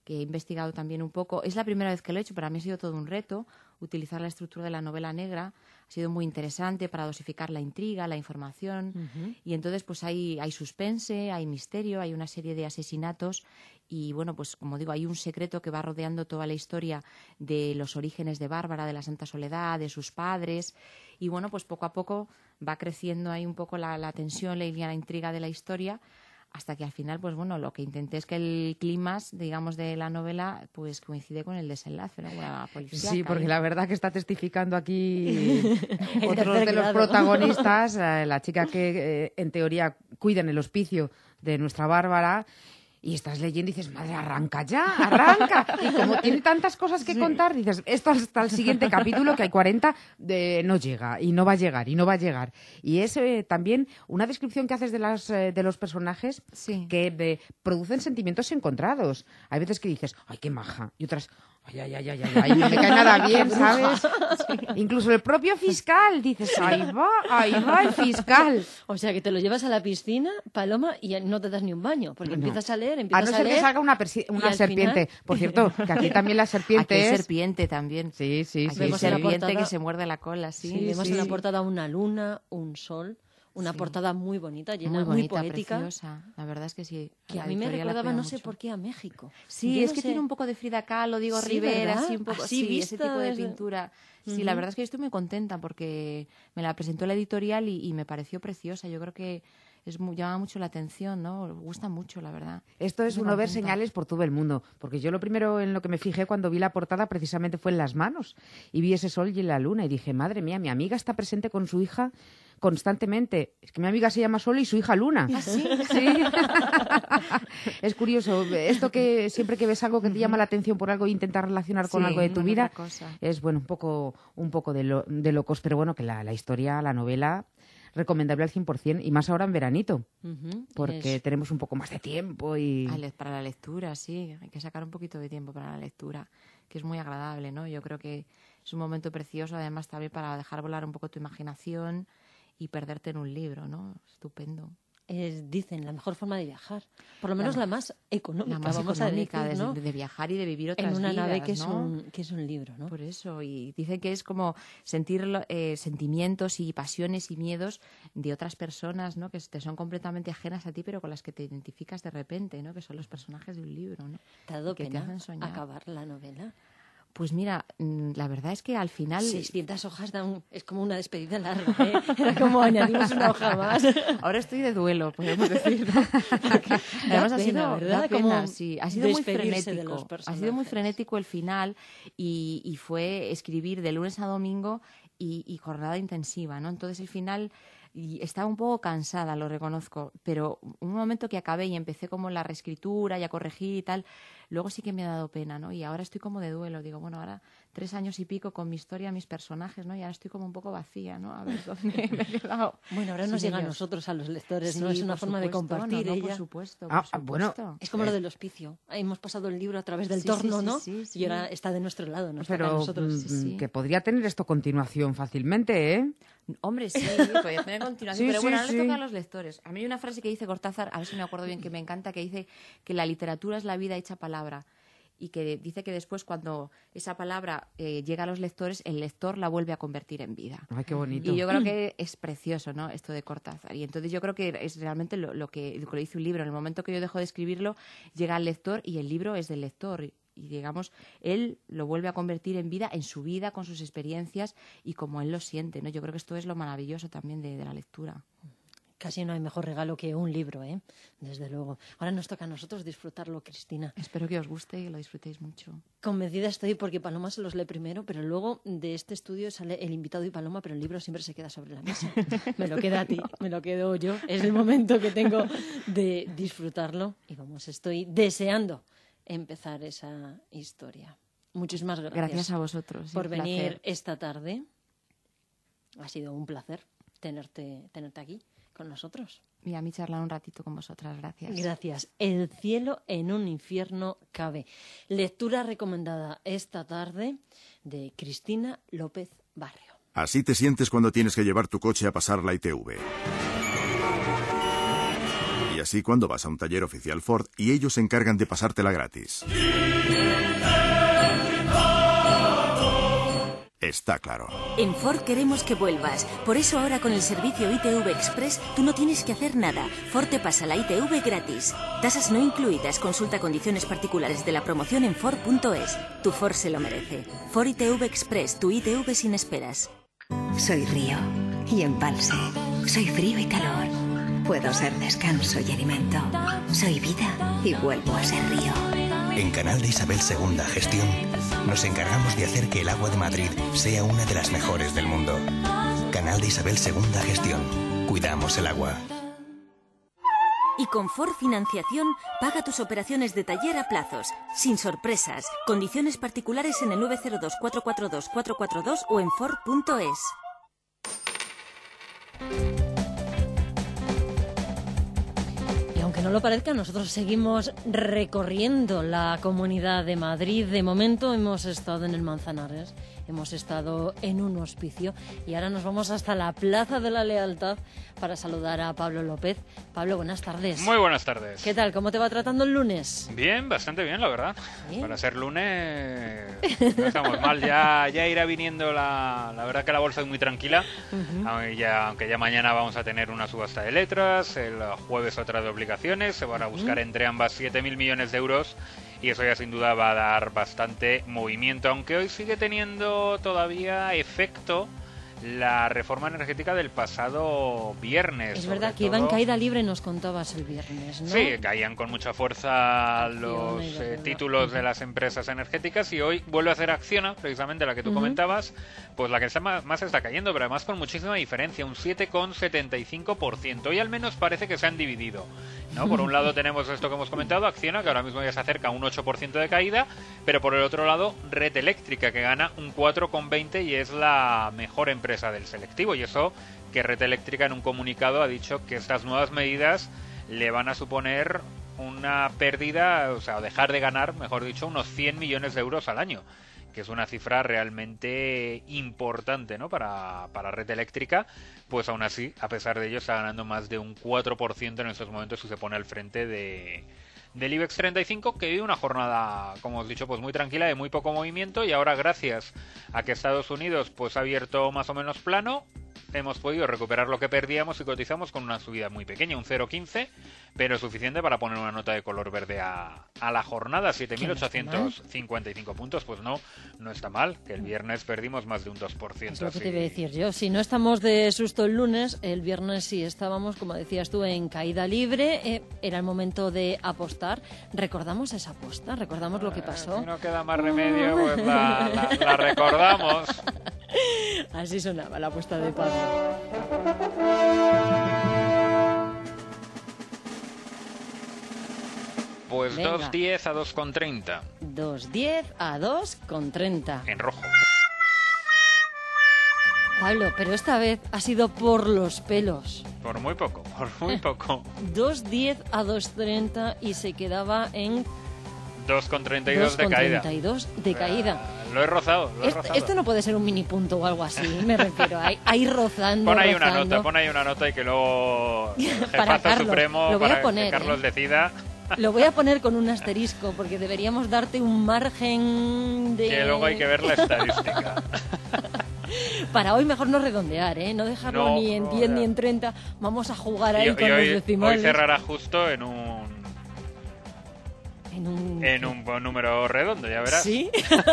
que he investigado también un poco. Es la primera vez que lo he hecho, para mí ha sido todo un reto utilizar la estructura de la novela negra. Ha sido muy interesante para dosificar la intriga, la información. Uh-huh. Y entonces pues hay, hay suspense, hay misterio, hay una serie de asesinatos y bueno, pues como digo, hay un secreto que va rodeando toda la historia de los orígenes de Bárbara, de la Santa Soledad, de sus padres. Y bueno, pues poco a poco va creciendo ahí un poco la, la tensión, la, la intriga de la historia, hasta que al final, pues bueno, lo que intenté es que el clímax, digamos, de la novela, pues coincide con el desenlace, ¿no? La policía. Sí, porque la verdad que está testificando aquí otros de los protagonistas, la chica que eh, en teoría cuida en el hospicio de nuestra Bárbara. Y estás leyendo y dices, madre, arranca ya, arranca. Y como tiene tantas cosas que sí. contar, dices, esto hasta el siguiente capítulo, que hay cuarenta, de, no llega, y no va a llegar, y no va a llegar. Y es eh, también una descripción que haces de, las, eh, de los personajes sí. que de, producen sentimientos encontrados. Hay veces que dices, ay, qué maja, y otras, ay, ay, ay, ay, ay, ay no me cae nada bien, ¿sabes? Sí. Incluso el propio fiscal, dices, ahí va, ahí va el fiscal. O sea, que te lo llevas a la piscina, Paloma, y no te das ni un baño, porque no. empiezas a leer, A no ser que salga una, persi- una serpiente. Final... Por cierto, que aquí también la serpiente aquí es... hay serpiente también. Sí, sí, aquí sí. hay vemos serpiente portada... que se muerde la cola, sí. sí vemos sí. en la portada una luna, un sol, una sí. portada muy bonita, llena, muy, bonita, muy poética. Preciosa. La verdad es que sí. Que a mí me recordaba, no sé mucho. por qué, a México. Sí, yo es no que sé. tiene un poco de Frida Kahlo, digo sí, Rivera, ¿verdad? así un poco, así sí, vista, ese tipo de es... pintura. Sí, uh-huh. la verdad es que yo estoy muy contenta porque me la presentó la editorial y, y me pareció preciosa. Yo creo que es muy, llama mucho la atención, ¿no? Gusta mucho, la verdad. Esto es uno ver señales por todo el mundo, porque yo lo primero en lo que me fijé cuando vi la portada precisamente fue en las manos, y vi ese sol y la luna, y dije, madre mía, mi amiga está presente con su hija constantemente. Es que mi amiga se llama Sol y su hija Luna. ¿Ah, sí? Sí. Es curioso. Esto que siempre que ves algo que te llama la atención por algo e intentas relacionar con sí, algo de tu vida, cosa. es bueno un poco, un poco de, lo, de locos, pero bueno, que la, la historia, la novela... recomendable al cien por ciento y más ahora en veranito, uh-huh. porque es... tenemos un poco más de tiempo y... Para la lectura, sí, hay que sacar un poquito de tiempo para la lectura, que es muy agradable, ¿no? Yo creo que es un momento precioso, además también para dejar volar un poco tu imaginación y perderte en un libro, ¿no? Estupendo. Es, dicen, la mejor forma de viajar, por lo menos la, la más económica, la más vamos económica a decir, ¿no? de, de viajar y de vivir otras en una vidas, nave que, ¿no? es un, que es un libro, ¿no? Por eso, y dicen que es como sentir eh, sentimientos y pasiones y miedos de otras personas, ¿no? Que te son completamente ajenas a ti, pero con las que te identificas de repente, ¿no? Que son los personajes de un libro, ¿no? ¿Te ha dado que pena te hacen soñar. acabar la novela? Pues mira, la verdad es que al final... seiscientas hojas da un, es como una despedida larga, ¿eh? Era como añadimos una hoja más. Ahora estoy de duelo, podemos decir, ¿no? Además ha sido, ¿verdad? Da pena, como sí. Ha sido muy frenético. Ha sido muy frenético el final y, y fue escribir de lunes a domingo y, y jornada intensiva, ¿no? Entonces el final... Y estaba un poco cansada, lo reconozco, pero un momento que acabé y empecé como la reescritura y a corregir y tal, luego sí que me ha dado pena, ¿no? Y ahora estoy como de duelo, digo, bueno, ahora tres años y pico con mi historia, mis personajes, ¿no? Y ahora estoy como un poco vacía, ¿no? A ver dónde me he quedado. Bueno, ahora nos sí, llega ellos. a nosotros, a los lectores, sí, ¿no? Es una forma supuesto, de compartir no, no, ella. por supuesto, ah, por bueno, supuesto. Es como eh. lo del hospicio. Hemos pasado el libro a través del sí, torno, sí, ¿no? Sí, sí, y ahora está de nuestro lado, nos Pero toca a nosotros. mm, Sí, sí. que podría tener esto continuación fácilmente, ¿eh? Hombre, sí, podría tener continuación, sí, pero bueno, sí, no sí. les toca a los lectores. A mí hay una frase que dice Cortázar, a ver si me acuerdo bien, que me encanta, que dice que la literatura es la vida hecha palabra. Y que dice que después, cuando esa palabra eh, llega a los lectores, el lector la vuelve a convertir en vida. Ay, qué bonito. Y yo creo que es precioso, ¿no? Esto de Cortázar. Y entonces yo creo que es realmente lo, lo, que, lo que dice un libro. En el momento que yo dejo de escribirlo, llega al lector y el libro es del lector. Y, digamos, él lo vuelve a convertir en vida, en su vida, con sus experiencias y como él lo siente, ¿no? Yo creo que esto es lo maravilloso también de, de la lectura. Casi no hay mejor regalo que un libro, ¿eh? Desde luego. Ahora nos toca a nosotros disfrutarlo, Cristina. Espero que os guste y lo disfrutéis mucho. Convencida estoy porque Paloma se los lee primero, pero luego de este estudio sale el invitado y Paloma, pero el libro siempre se queda sobre la mesa. Me lo queda a ti, me lo quedo yo. Es el momento que tengo de disfrutarlo y vamos, estoy deseando empezar esa historia. Muchísimas gracias. Gracias a vosotros. Por venir placer. esta tarde. Ha sido un placer tenerte, tenerte aquí con nosotros. Y a mí charlar un ratito con vosotras, gracias. Gracias. El cielo en un infierno cabe. Lectura recomendada esta tarde de Cristina López Barrio. Así te sientes cuando tienes que llevar tu coche a pasar la I T V. Y así cuando vas a un taller oficial Ford y ellos se encargan de pasártela gratis. Está claro. En Ford queremos que vuelvas. Por eso ahora con el servicio I T V Express tú no tienes que hacer nada. Ford te pasa la I T V gratis. Tasas no incluidas. Consulta condiciones particulares de la promoción en Ford punto es. Tu Ford se lo merece. Ford I T V Express, tu I T V sin esperas. Soy río y embalse. Soy frío y calor. Puedo ser descanso y alimento. Soy vida y vuelvo a ser río. En Canal de Isabel segunda Gestión nos encargamos de hacer que el agua de Madrid sea una de las mejores del mundo. Canal de Isabel segunda Gestión. Cuidamos el agua. Y con Ford Financiación, paga tus operaciones de taller a plazos, sin sorpresas. Condiciones particulares en el nueve cero dos, cuatro cuatro dos, cuatro cuatro dos o en Ford punto es. Aunque no lo parezca, nosotros seguimos recorriendo la Comunidad de Madrid. De momento hemos estado en el Manzanares, hemos estado en un hospicio y ahora nos vamos hasta la Plaza de la Lealtad para saludar a Pablo López. Pablo, buenas tardes. Muy buenas tardes. ¿Qué tal? ¿Cómo te va tratando el lunes? Bien, bastante bien, la verdad. ¿Sí? Para ser lunes no estamos mal. Ya, ya irá viniendo la... La verdad que la bolsa es muy tranquila. Uh-huh. aunque, ya, aunque ya mañana vamos a tener una subasta de letras, el jueves otra de obligaciones. Se van a buscar uh-huh. entre ambas siete mil millones de euros y eso ya sin duda va a dar bastante movimiento, aunque hoy sigue teniendo todavía efecto la reforma energética del pasado viernes. Es verdad que todo... iba en caída libre, nos contabas el viernes, ¿no? Sí, caían con mucha fuerza los eh, títulos de las empresas energéticas y hoy vuelve a hacer Acciona, precisamente la que tú uh-huh. comentabas, pues la que está más, más está cayendo, pero además con muchísima diferencia, un siete coma setenta y cinco por ciento. Hoy al menos parece que se han dividido, ¿no? Por un lado tenemos esto que hemos comentado, Acciona, que ahora mismo ya se acerca a un ocho por ciento de caída, pero por el otro lado Red Eléctrica, que gana un cuatro coma veinte y es la mejor empresa del selectivo, y eso que Red Eléctrica en un comunicado ha dicho que estas nuevas medidas le van a suponer una pérdida, o sea, dejar de ganar, mejor dicho, unos cien millones de euros al año, que es una cifra realmente importante, ¿no? Para, para Red Eléctrica, pues aún así, a pesar de ello, está ganando más de un cuatro por ciento en estos momentos y se pone al frente de... del IBEX treinta y cinco, que vive una jornada, como os he dicho, pues muy tranquila, de muy poco movimiento, y ahora gracias a que Estados Unidos pues ha abierto más o menos plano, hemos podido recuperar lo que perdíamos y cotizamos con una subida muy pequeña, un cero coma quince, pero suficiente para poner una nota de color verde a, a la jornada, siete mil ochocientos cincuenta y cinco puntos, pues no, no está mal, que el viernes perdimos más de un dos por ciento. Es lo que así... te iba a decir yo, si no estamos de susto el lunes, el viernes sí estábamos, como decías tú, en caída libre, eh, era el momento de apostar. ¿Recordamos esa apuesta? ¿Recordamos lo que pasó? Si no queda más remedio, pues la, la, la recordamos. Así sonaba la apuesta de Pablo. Pues Venga. dos diez a dos con treinta. dos diez a dos con treinta. En rojo. Pablo, pero esta vez ha sido por los pelos. Por muy poco, por muy poco. dos diez a dos treinta y se quedaba en... dos con treinta y dos de caída. dos con treinta y dos de caída. Lo he rozado, lo he Esto, rozado. esto no puede ser un mini punto o algo así, me refiero. Ahí, ahí rozando, Pon ahí rozando. una nota, pon ahí una nota y que luego el Para jefazo Carlos, supremo lo voy a para poner, que Carlos ¿eh? decida. Lo voy a poner con un asterisco porque deberíamos darte un margen de... Que luego hay que ver la estadística. Para hoy mejor no redondear, ¿eh? No dejarlo No, ni en diez ni en treinta. Vamos a jugar ahí Y, con y los hoy, decimales. hoy cerrará justo en un... En un... En un buen número redondo, ya verás. ¿Sí?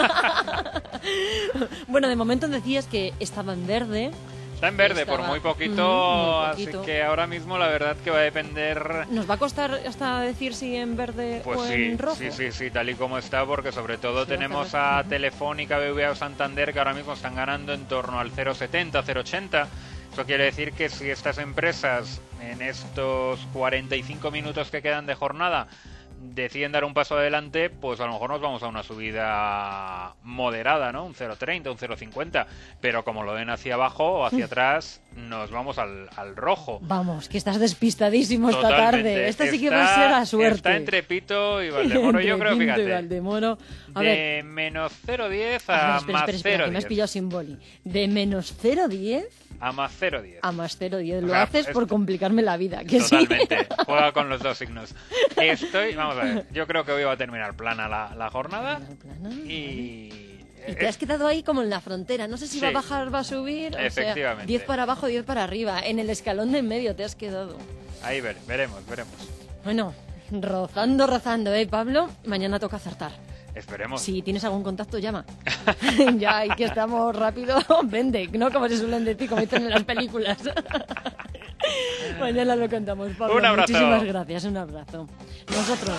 Bueno, de momento decías que estaba en verde. Está en verde Estaba... por muy poquito, Mm, muy poquito, así que ahora mismo la verdad que va a depender... ¿Nos va a costar hasta decir si en verde Pues o sí, en rojo? sí, sí, sí, tal y como está, porque sobre todo Sí, tenemos a a Telefónica, B B V A o Santander, que ahora mismo están ganando en torno al cero coma setenta, cero coma ochenta. Eso quiere decir que si estas empresas en estos cuarenta y cinco minutos que quedan de jornada deciden dar un paso adelante, pues a lo mejor nos vamos a una subida moderada, ¿no? Un cero coma treinta, un cero coma cincuenta, pero como lo den hacia abajo o hacia atrás, nos vamos al, al rojo. Vamos, que estás despistadísimo esta Totalmente. tarde. Esta sí que Está- va a ser a suerte. Está entre Pito y Valdemoro, yo creo, Entre Pinto y fíjate. Valdemoro. A de ver. menos cero coma diez Ah, a espera, más espera, espera, cero que me has coma diez. pillado sin boli. De menos cero coma diez A más cero diez. A más cero diez. Lo O sea, haces es- por complicarme la vida. Que Totalmente. Sí. Juega con los dos signos. Estoy, vamos a ver, yo creo que hoy va a terminar plana la, la jornada. Y... Y te has quedado ahí como en la frontera. No sé si Sí. va a bajar, va a subir. O sea, Efectivamente. diez para abajo, diez para arriba. En el escalón de en medio te has quedado. Ahí ver, veremos, veremos. Bueno, rozando, rozando, ¿eh, Pablo? Mañana toca acertar. Esperemos. Si tienes algún contacto, llama. Ya, y que estamos rápido, vende, ¿no? Como se suelen decir, como dicen en las películas. Mañana lo contamos, Pablo. Un abrazo. Muchísimas gracias, un abrazo. Nosotros...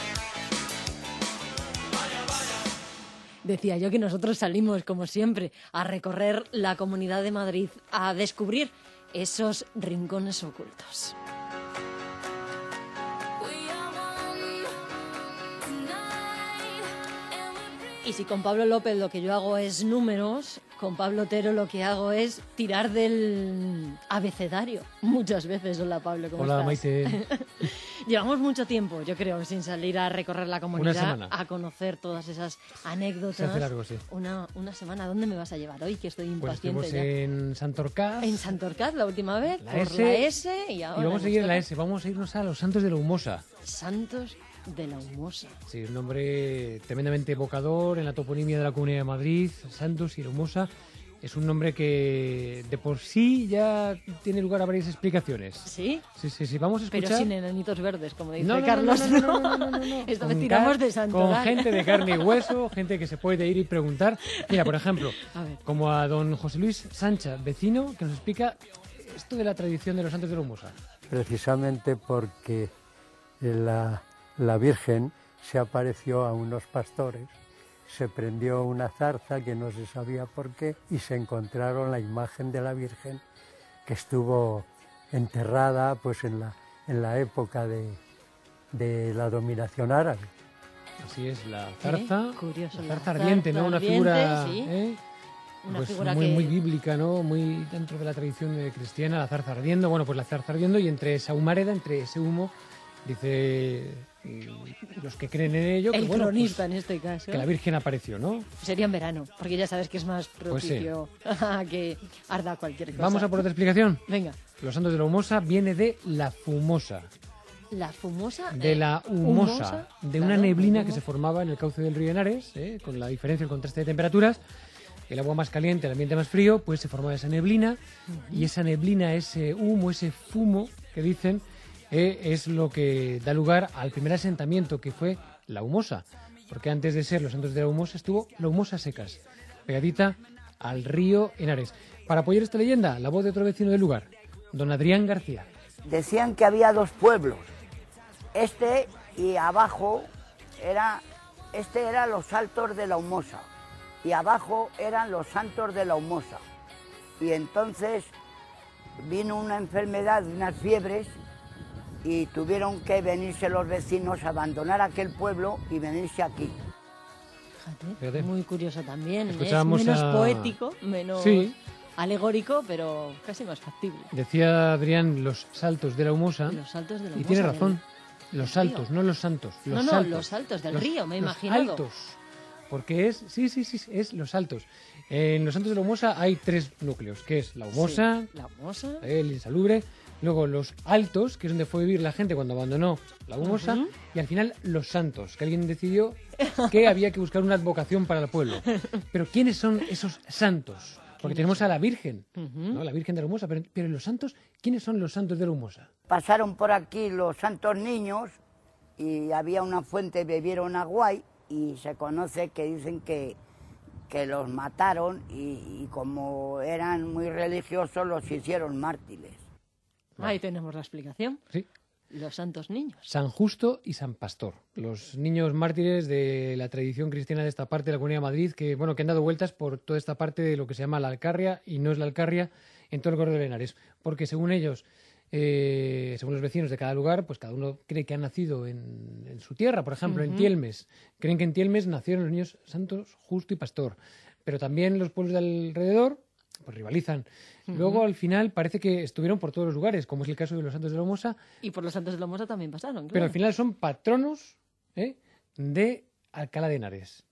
Decía yo que nosotros salimos, como siempre, a recorrer la Comunidad de Madrid, a descubrir esos rincones ocultos. Y si con Pablo López lo que yo hago es números, con Pablo Otero lo que hago es tirar del abecedario. Muchas veces. Hola, Pablo, ¿cómo Hola, estás? Maite. Llevamos mucho tiempo, yo creo, sin salir a recorrer la comunidad, semana. a conocer todas esas anécdotas. Se hace largo, sí. Una, una semana. ¿Dónde me vas a llevar hoy? Que estoy Pues impaciente estuvimos ya. en Santorcaz. En Santorcaz la última vez, La por S, la S y ahora... Y vamos a nos seguir en la toca S. Vamos a irnos a los Santos de la Humosa. Santos de la Humosa. Sí, un nombre tremendamente evocador en la toponimia de la Comunidad de Madrid. Santos y la Humosa es un nombre que de por sí ya tiene lugar a varias explicaciones. ¿Sí? Sí, sí, sí. Vamos a escuchar... Pero sin enanitos verdes, como dice No, no, no, Carlos. no, no, no, no, no, no. Esta Con vez tiramos car- de Santoral. Con gente de carne y hueso, gente que se puede ir y preguntar. Mira, por ejemplo, A ver. como a don José Luis Sancha, vecino, que nos explica esto de la tradición de los Santos de la Humosa. Precisamente porque la, la Virgen se apareció a unos pastores, se prendió una zarza que no se sabía por qué y se encontraron la imagen de la Virgen que estuvo enterrada pues en la, en la época de, de la dominación árabe. Así es, la zarza, ¿Eh? Curioso, la la zarza ardiente, ¿no? zarza Una ardiente, figura, sí. ¿eh? Una Pues figura muy, que... muy bíblica, ¿no? Muy dentro de la tradición eh, cristiana, la zarza ardiendo. Bueno, pues la zarza ardiendo y entre esa humareda, entre ese humo, dice mm, los que creen en ello, que, El bueno, cronista, pues, en este caso. que la Virgen apareció, ¿no? Sería en verano, porque ya sabes que es más Pues sí. propicio a que arda cualquier cosa. Vamos a por otra explicación. Venga. Los Santos de la Humosa viene de la fumosa, La fumosa... de eh, la humosa, de una claro, neblina humo. que se formaba en el cauce del río Henares, ¿eh? Con la diferencia, el contraste de temperaturas. El agua más caliente, el ambiente más frío, pues se formaba esa neblina, y esa neblina, ese humo, ese fumo que dicen, eh, es lo que da lugar al primer asentamiento, que fue la Humosa, porque antes de ser los Santos de la Humosa estuvo la Humosa Secas, pegadita al río Henares. Para apoyar esta leyenda, la voz de otro vecino del lugar, don Adrián García. Decían que había dos pueblos, este y abajo era, este era los Altos de la Humosa y abajo eran los Santos de la Humosa. Y entonces vino una enfermedad, unas fiebres, y tuvieron que venirse los vecinos a abandonar aquel pueblo y venirse aquí. Fíjate, muy curioso también. Es Escuchábamos menos a- poético, menos Sí. alegórico, pero casi más factible. Decía Adrián los saltos de la Humosa, Los saltos de la y Humosa tiene del- razón, los saltos, no los santos, los No, no, saltos. los saltos del Los- río, me he los imaginado. altos, porque es, sí, sí, sí, es los saltos. En los Santos de la Humosa hay tres núcleos, que es la Humosa, Sí, la Humosa. el insalubre, luego los altos, que es donde fue a vivir la gente cuando abandonó la Humosa, Ujú. y al final los santos, que alguien decidió que había que buscar una advocación para el pueblo. Pero ¿quiénes son esos santos? Porque tenemos a la Virgen, ¿no? La Virgen de la Humosa, pero, pero los santos, ¿quiénes son los santos de la Humosa? Pasaron por aquí los santos niños y había una fuente, bebieron agua y se conoce que dicen que, que los mataron y, y como eran muy religiosos los hicieron mártires. Ahí tenemos la explicación. Sí. Los santos niños. San Justo y San Pastor, los niños mártires de la tradición cristiana de esta parte de la Comunidad de Madrid, que bueno, que han dado vueltas por toda esta parte de lo que se llama la Alcarria, y no es la Alcarria, en todo el corredor de Henares, porque según ellos, eh, según los vecinos de cada lugar, pues cada uno cree que ha nacido en, en su tierra. Por ejemplo, en Ujú. Tielmes, creen que en Tielmes nacieron los niños santos Justo y Pastor, pero también los pueblos de alrededor pues rivalizan. Ujú. Luego, al final, parece que estuvieron por todos los lugares, como es el caso de los santos de la Humosa, Y por los santos de la Humosa también pasaron, claro. pero al final son patronos, ¿eh? de Alcalá de Henares.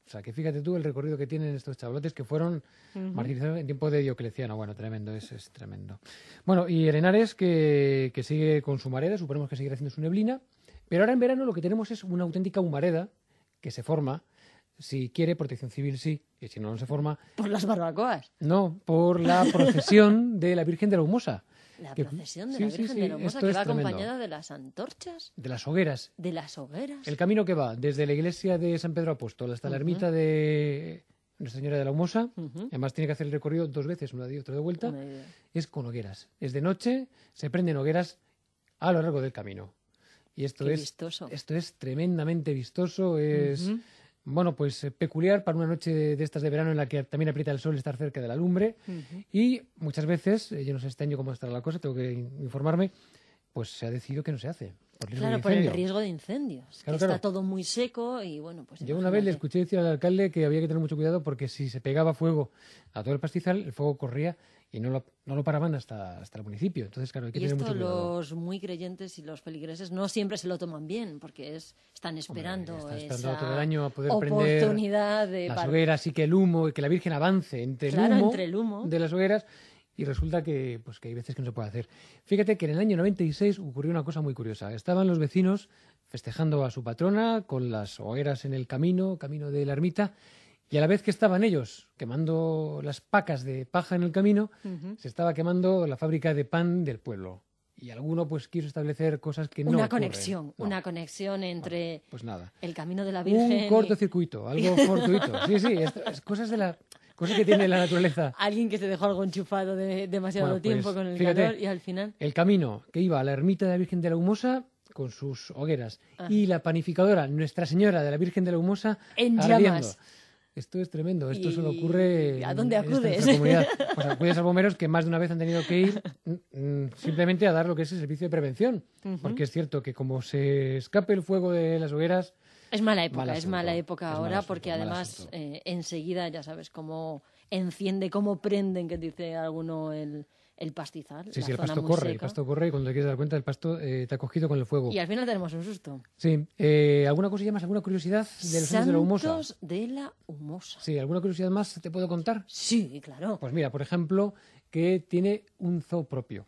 O sea, que fíjate tú el recorrido que tienen estos chavalotes que fueron uh-huh. martirizados en tiempo de Diocleciano. Bueno, tremendo, es, es tremendo. Bueno, y el Henares que, que sigue con su humareda, suponemos que seguirá haciendo su neblina, pero ahora en verano lo que tenemos es una auténtica humareda que se forma, si quiere protección civil sí, y si no, no se forma... ¿Por las barbacoas? No, por la procesión de la Virgen de la Humosa. La que, procesión de sí, la Virgen sí, sí, de la Humosa, esto que es va tremendo. acompañada de las antorchas. De las hogueras. De las hogueras. El camino que va desde la iglesia de San Pedro Apóstol hasta uh-huh. la ermita de Nuestra Señora de la Humosa, uh-huh. además tiene que hacer el recorrido dos veces, una de ida y otra de vuelta, es con hogueras. Es de noche, se prenden hogueras a lo largo del camino. Y esto Qué es vistoso. Esto es tremendamente vistoso, es... Uh-huh. Bueno, pues eh, peculiar para una noche de, de estas de verano en la que también aprieta el sol estar cerca de la lumbre uh-huh. y muchas veces, eh, yo no sé este año cómo estará la cosa, tengo que in- informarme, pues se ha decidido que no se hace. Por Claro, por el riesgo de incendios. Claro, que claro. Está todo muy seco y bueno, pues Yo una vez le imagínate. escuché decir al alcalde que había que tener mucho cuidado porque si se pegaba fuego a todo el pastizal, el fuego corría y no lo, no lo paraban hasta, hasta el municipio. Entonces, claro, hay que Y tener esto mucho cuidado. los muy creyentes y los feligreses no siempre se lo toman bien, porque es están esperando, Hombre, están esa esperando todo el año a poder prender oportunidad de las par- hogueras y que el humo, y que la Virgen avance entre, Claro, el, humo entre el humo. de las hogueras y resulta que, pues, que hay veces que no se puede hacer. Fíjate que en el año noventa y seis ocurrió una cosa muy curiosa. Estaban los vecinos festejando a su patrona con las hogueras en el camino, camino de la ermita, y a la vez que estaban ellos quemando las pacas de paja en el camino, Ujú. se estaba quemando la fábrica de pan del pueblo. Y alguno pues quiso establecer cosas que no una ocurren. conexión, No, una conexión entre pues nada. el camino de la Virgen Un y- cortocircuito, algo fortuito. Sí, sí, esto es cosas de la cosas que tiene la naturaleza. alguien que se dejó algo enchufado de demasiado Bueno, pues, tiempo con el fíjate, calor y al final El camino que iba a la ermita de la Virgen de la Humosa con sus hogueras Ah. y la panificadora Nuestra Señora de la Virgen de la Humosa En ardiendo. llamas. Esto es tremendo, esto ¿Y solo ocurre a en- dónde en esta acudes? nuestra comunidad. Pues acudes a bomberos que más de una vez han tenido que ir mm, mm, simplemente a dar lo que es el servicio de prevención, Ujú. porque es cierto que como se escape el fuego de las hogueras, es mala época, Mal es asunto, mala época es mal ahora asunto, porque mal además asunto. eh, enseguida ya sabes cómo enciende, cómo prenden, que dice alguno el, el pastizal. sí, la sí, el zona pasto muy corre, el seca. pasto corre y cuando te quieres dar cuenta el pasto eh, te ha cogido con el fuego. Y al final tenemos un susto. Sí, eh, ¿alguna cosilla más, alguna curiosidad de los Santos de la Humosa? Santos de la Humosa. Sí, ¿alguna curiosidad más te puedo contar? Sí, claro. Pues mira, por ejemplo, que tiene un zoo propio.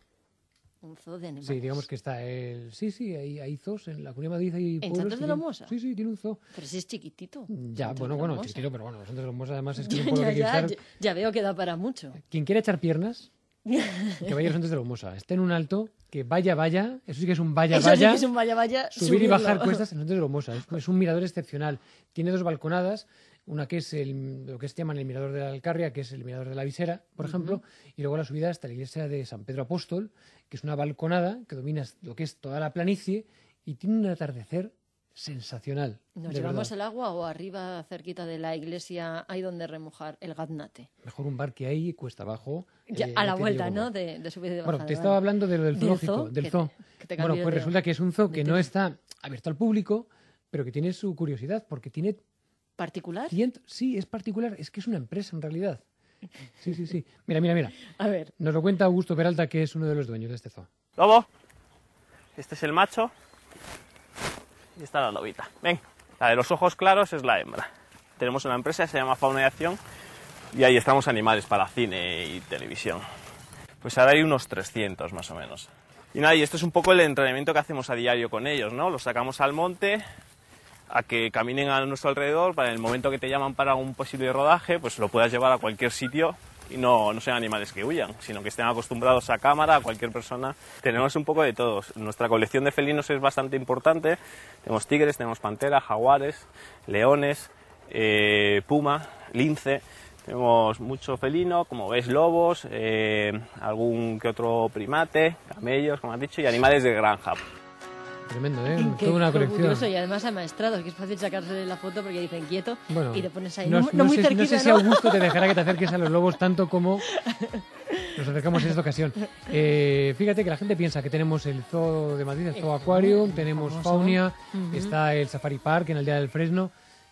Un zoo de animales. Sí, digamos que está el... Sí, sí, hay, hay zoos en la Comunidad de Madrid. Hay ¿En pueblos Santos que de la tienen- Humosa? Sí, sí, tiene un zoo. Pero si es chiquitito. Ya, Santos bueno, de la bueno, Humosa. chiquitito, pero bueno, los Santos de la Humosa además es que es Ya, un pueblo ya, que quiere ya, estar... ya, ya veo que da para mucho. Quien quiera echar piernas, que vaya a los Santos de la Humosa. Esté en un alto, que vaya, vaya, eso sí que es un vaya, Eso sí vaya. que es un vaya, vaya, Subir y subirlo. bajar cuestas en los Santos de la Humosa. Es, es un mirador excepcional. Tiene dos balconadas, una que es el, lo que se llama el mirador de la Alcarria, que es el mirador de la Visera, por Ujú. ejemplo, y luego la subida hasta la iglesia de San Pedro Apóstol, que es una balconada que domina lo que es toda la planicie y tiene un atardecer sensacional. ¿Nos de llevamos verdad. el agua o arriba, cerquita de la iglesia, hay donde remojar el gaznate? Mejor un bar que hay cuesta abajo. Ya, eh, a la te vuelta, digo ¿no? cómo. De, de subida y de Bueno, bajada. te estaba hablando de lo del ¿Del zoológico, zoo? del Que zoo. te- que te Bueno, cambio pues de- resulta que es un zoo que de no tema. está abierto al público, pero que tiene su curiosidad, porque tiene... ¿Particular? ciento- Sí, es particular, es que es una empresa en realidad. Sí, sí, sí. Mira, mira, mira. A ver. Nos lo cuenta Augusto Peralta, que es uno de los dueños de este zoo. Lobo, este es el macho y esta la lobita. Ven, la de los ojos claros es la hembra. Tenemos una empresa que se llama Fauna y Acción y ahí estamos animales para cine y televisión. Pues ahora hay unos trescientos más o menos. Y nada, y esto es un poco el entrenamiento que hacemos a diario con ellos, ¿no? Los sacamos al monte a que caminen a nuestro alrededor para en el momento que te llaman para un posible rodaje, pues lo puedas llevar a cualquier sitio y no, no sean animales que huyan, sino que estén acostumbrados a cámara, a cualquier persona. Tenemos un poco de todos. Nuestra colección de felinos es bastante importante. Tenemos tigres, tenemos panteras, jaguares, leones, eh, puma, lince. Tenemos mucho felino, como veis, lobos, eh, algún que otro primate, camellos, como has dicho, y animales de granja. Tremendo, ¿eh? Qué- Toda una qué colección. curioso, y además amaestrados, que es fácil sacarse la foto porque dicen quieto Bueno, y te pones ahí. no, No, no no muy sé, cerquita, no sé si ¿no? Augusto te dejará que te acerques a los lobos tanto como nos acercamos en esta ocasión. Eh, fíjate que la gente piensa que tenemos el Zoo de Madrid, el Zoo Aquarium, tenemos famoso. Faunia, Ujú. está el Safari Park en Aldea del Fresno,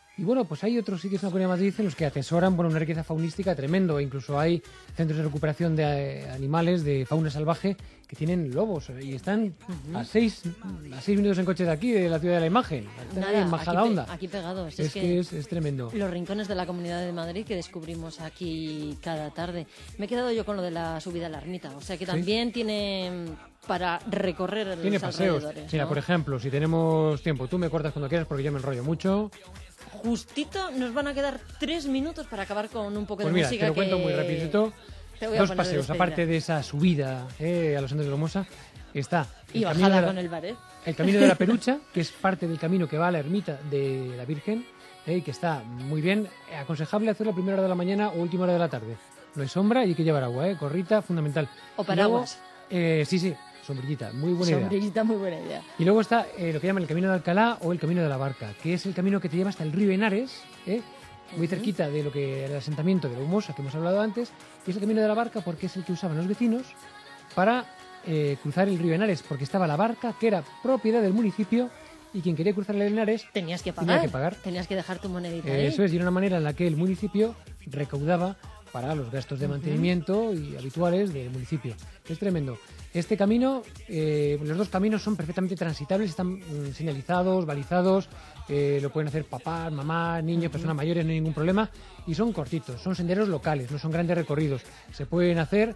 Y bueno, pues hay otros sitios en la Comunidad de Madrid en los que atesoran bueno, una riqueza faunística tremendo. E incluso hay centros de recuperación de eh, animales, de fauna salvaje, que tienen lobos. Y están uh-huh. a, seis, a seis minutos en coche de aquí, de la ciudad de la imagen. Nada, en Majadahonda. Aquí, pe- aquí pegados. Es, es que, que es, es tremendo. Los rincones de la Comunidad de Madrid que descubrimos aquí cada tarde. Me he quedado yo con lo de la subida a la ermita. O sea que también ¿sí? tiene para recorrer tiene los paseos. alrededores. Mira, ¿no? por ejemplo, si tenemos tiempo, tú me cortas cuando quieras porque yo me enrollo mucho. Justito nos van a quedar tres minutos para acabar con un poco pues de mira, música. Te lo que... cuento muy rapidito. Dos paseos, de aparte de esa subida eh, a los Andes de Lomosa, está y el bajada la, con el bar, ¿eh? el Camino de la Perucha, que es parte del camino que va a la ermita de la Virgen, eh, que está muy bien. Aconsejable hacerlo a primera hora de la mañana o última hora de la tarde. No hay sombra y hay que llevar agua, eh, gorrita, fundamental. O paraguas. Luego, eh, sí, sí. Sombrillita, muy buena idea. Sombrillita, muy buena idea. Y luego está eh, lo que llaman el Camino de Alcalá o el Camino de la Barca, que es el camino que te lleva hasta el río Henares, ¿eh? muy uh-huh. cerquita de lo que era el asentamiento de la Humosa que hemos hablado antes, y es el Camino de la Barca porque es el que usaban los vecinos para eh, cruzar el río Henares, porque estaba la barca que era propiedad del municipio y quien quería cruzar el Henares tenías que pagar. Tenía que pagar. Tenías que dejar tu monedita eh, ahí. Eso es, y era una manera en la que el municipio recaudaba para los gastos de mantenimiento uh-huh. y habituales del municipio. Es tremendo. Este camino, eh, los dos caminos son perfectamente transitables, están mm, señalizados, balizados, eh, lo pueden hacer papás, mamás, niños, uh-huh. personas mayores, no hay ningún problema, y son cortitos, son senderos locales, no son grandes recorridos. Se pueden hacer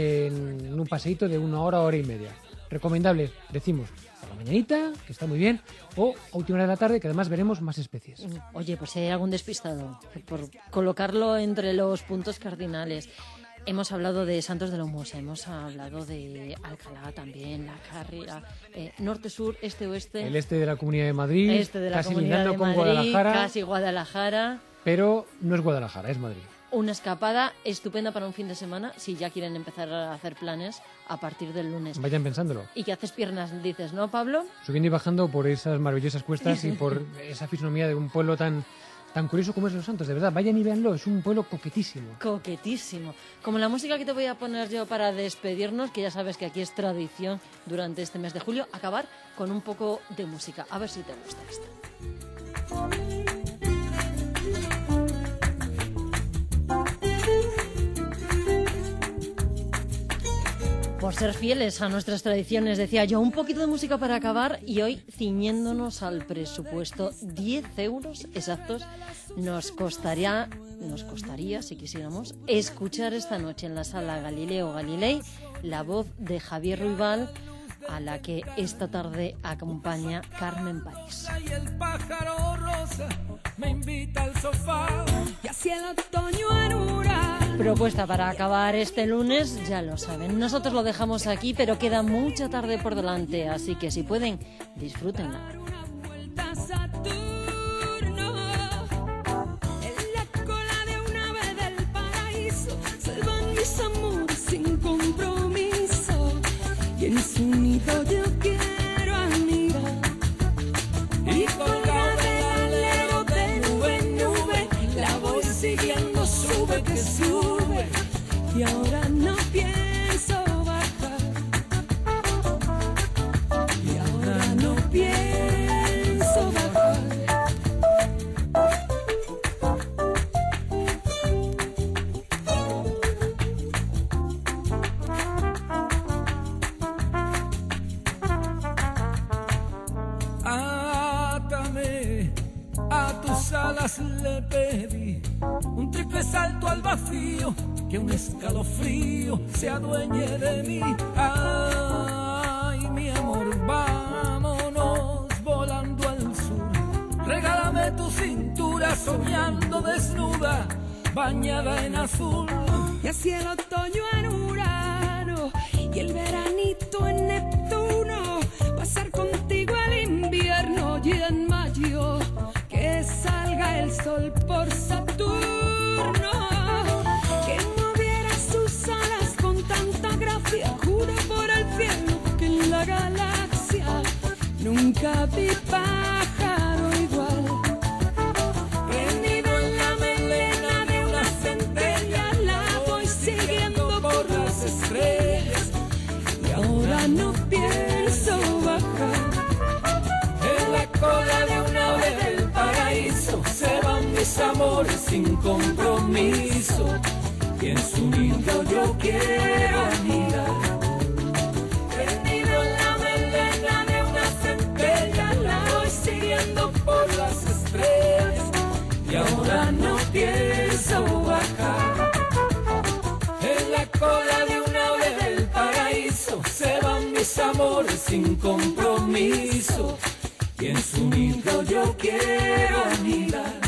en un paseíto de una hora, hora y media. Recomendables, decimos, por la mañanita, que está muy bien, o a última hora de la tarde, que además veremos más especies. Oye, pues si hay algún despistado, por colocarlo entre los puntos cardinales. Hemos hablado de Santos de la Humosa, hemos hablado de Alcalá también, la Carrera, eh, norte, sur, este, oeste. El este de la Comunidad de Madrid, este de la casi Comunidad lindando de con Madrid, Guadalajara. Casi Guadalajara. Pero no es Guadalajara, es Madrid. Una escapada estupenda para un fin de semana si ya quieren empezar a hacer planes a partir del lunes. Vayan pensándolo. ¿Y qué haces piernas, dices, no, Pablo? Subiendo y bajando por esas maravillosas cuestas y por esa fisonomía de un pueblo tan... tan curioso como es Los Santos, de verdad, vayan y véanlo, es un pueblo coquetísimo. Coquetísimo. Como la música que te voy a poner yo para despedirnos, que ya sabes que aquí es tradición durante este mes de julio, acabar con un poco de música. A ver si te gusta esta. Por ser fieles a nuestras tradiciones, decía yo, un poquito de música para acabar y hoy ciñéndonos al presupuesto, diez euros exactos nos costaría, nos costaría, si quisiéramos, escuchar esta noche en la sala Galileo Galilei la voz de Javier Ruibal, a la que esta tarde acompaña Carmen París. Y el pájaro rosa me invita al sofá y hacia el otoño arura. Propuesta para acabar este lunes, ya lo saben. Nosotros lo dejamos aquí, pero queda mucha tarde por delante, así que si pueden, disfrútenla. En la cola de un ave del paraíso se van mis amores sin compromiso y en su nido yo quiero anidar y colgado del alero de nube en nube la voy siguiendo, sube que sube y ahora no pienso bajar y ahora no pienso bajar. Átame a tus alas, le pedí un triple salto al vacío, que un escalofrío se adueñe de mí. Ay, mi amor, vámonos volando al sur. Regálame tu cintura soñando desnuda, bañada en azul. Y hacia el otoño en Urano y el veranito en Neptuno, pasar contigo el invierno y en mayo que salga el sol por Saturno, que moviera sus alas con tanta gracia, juro por el cielo que en la galaxia nunca vi pájaro igual. Prendido en la melena de una centella, la voy siguiendo por las estrellas y ahora no pienso bajar. En la cola de un ave del paraíso se va mis amores sin compromiso, y en su nido yo quiero anidar. Prendido en la melena de una centella, la voy siguiendo por las estrellas, y ahora no pienso bajar. En la cola de un ave del paraíso se van mis amores sin compromiso, y en su nido yo quiero anidar.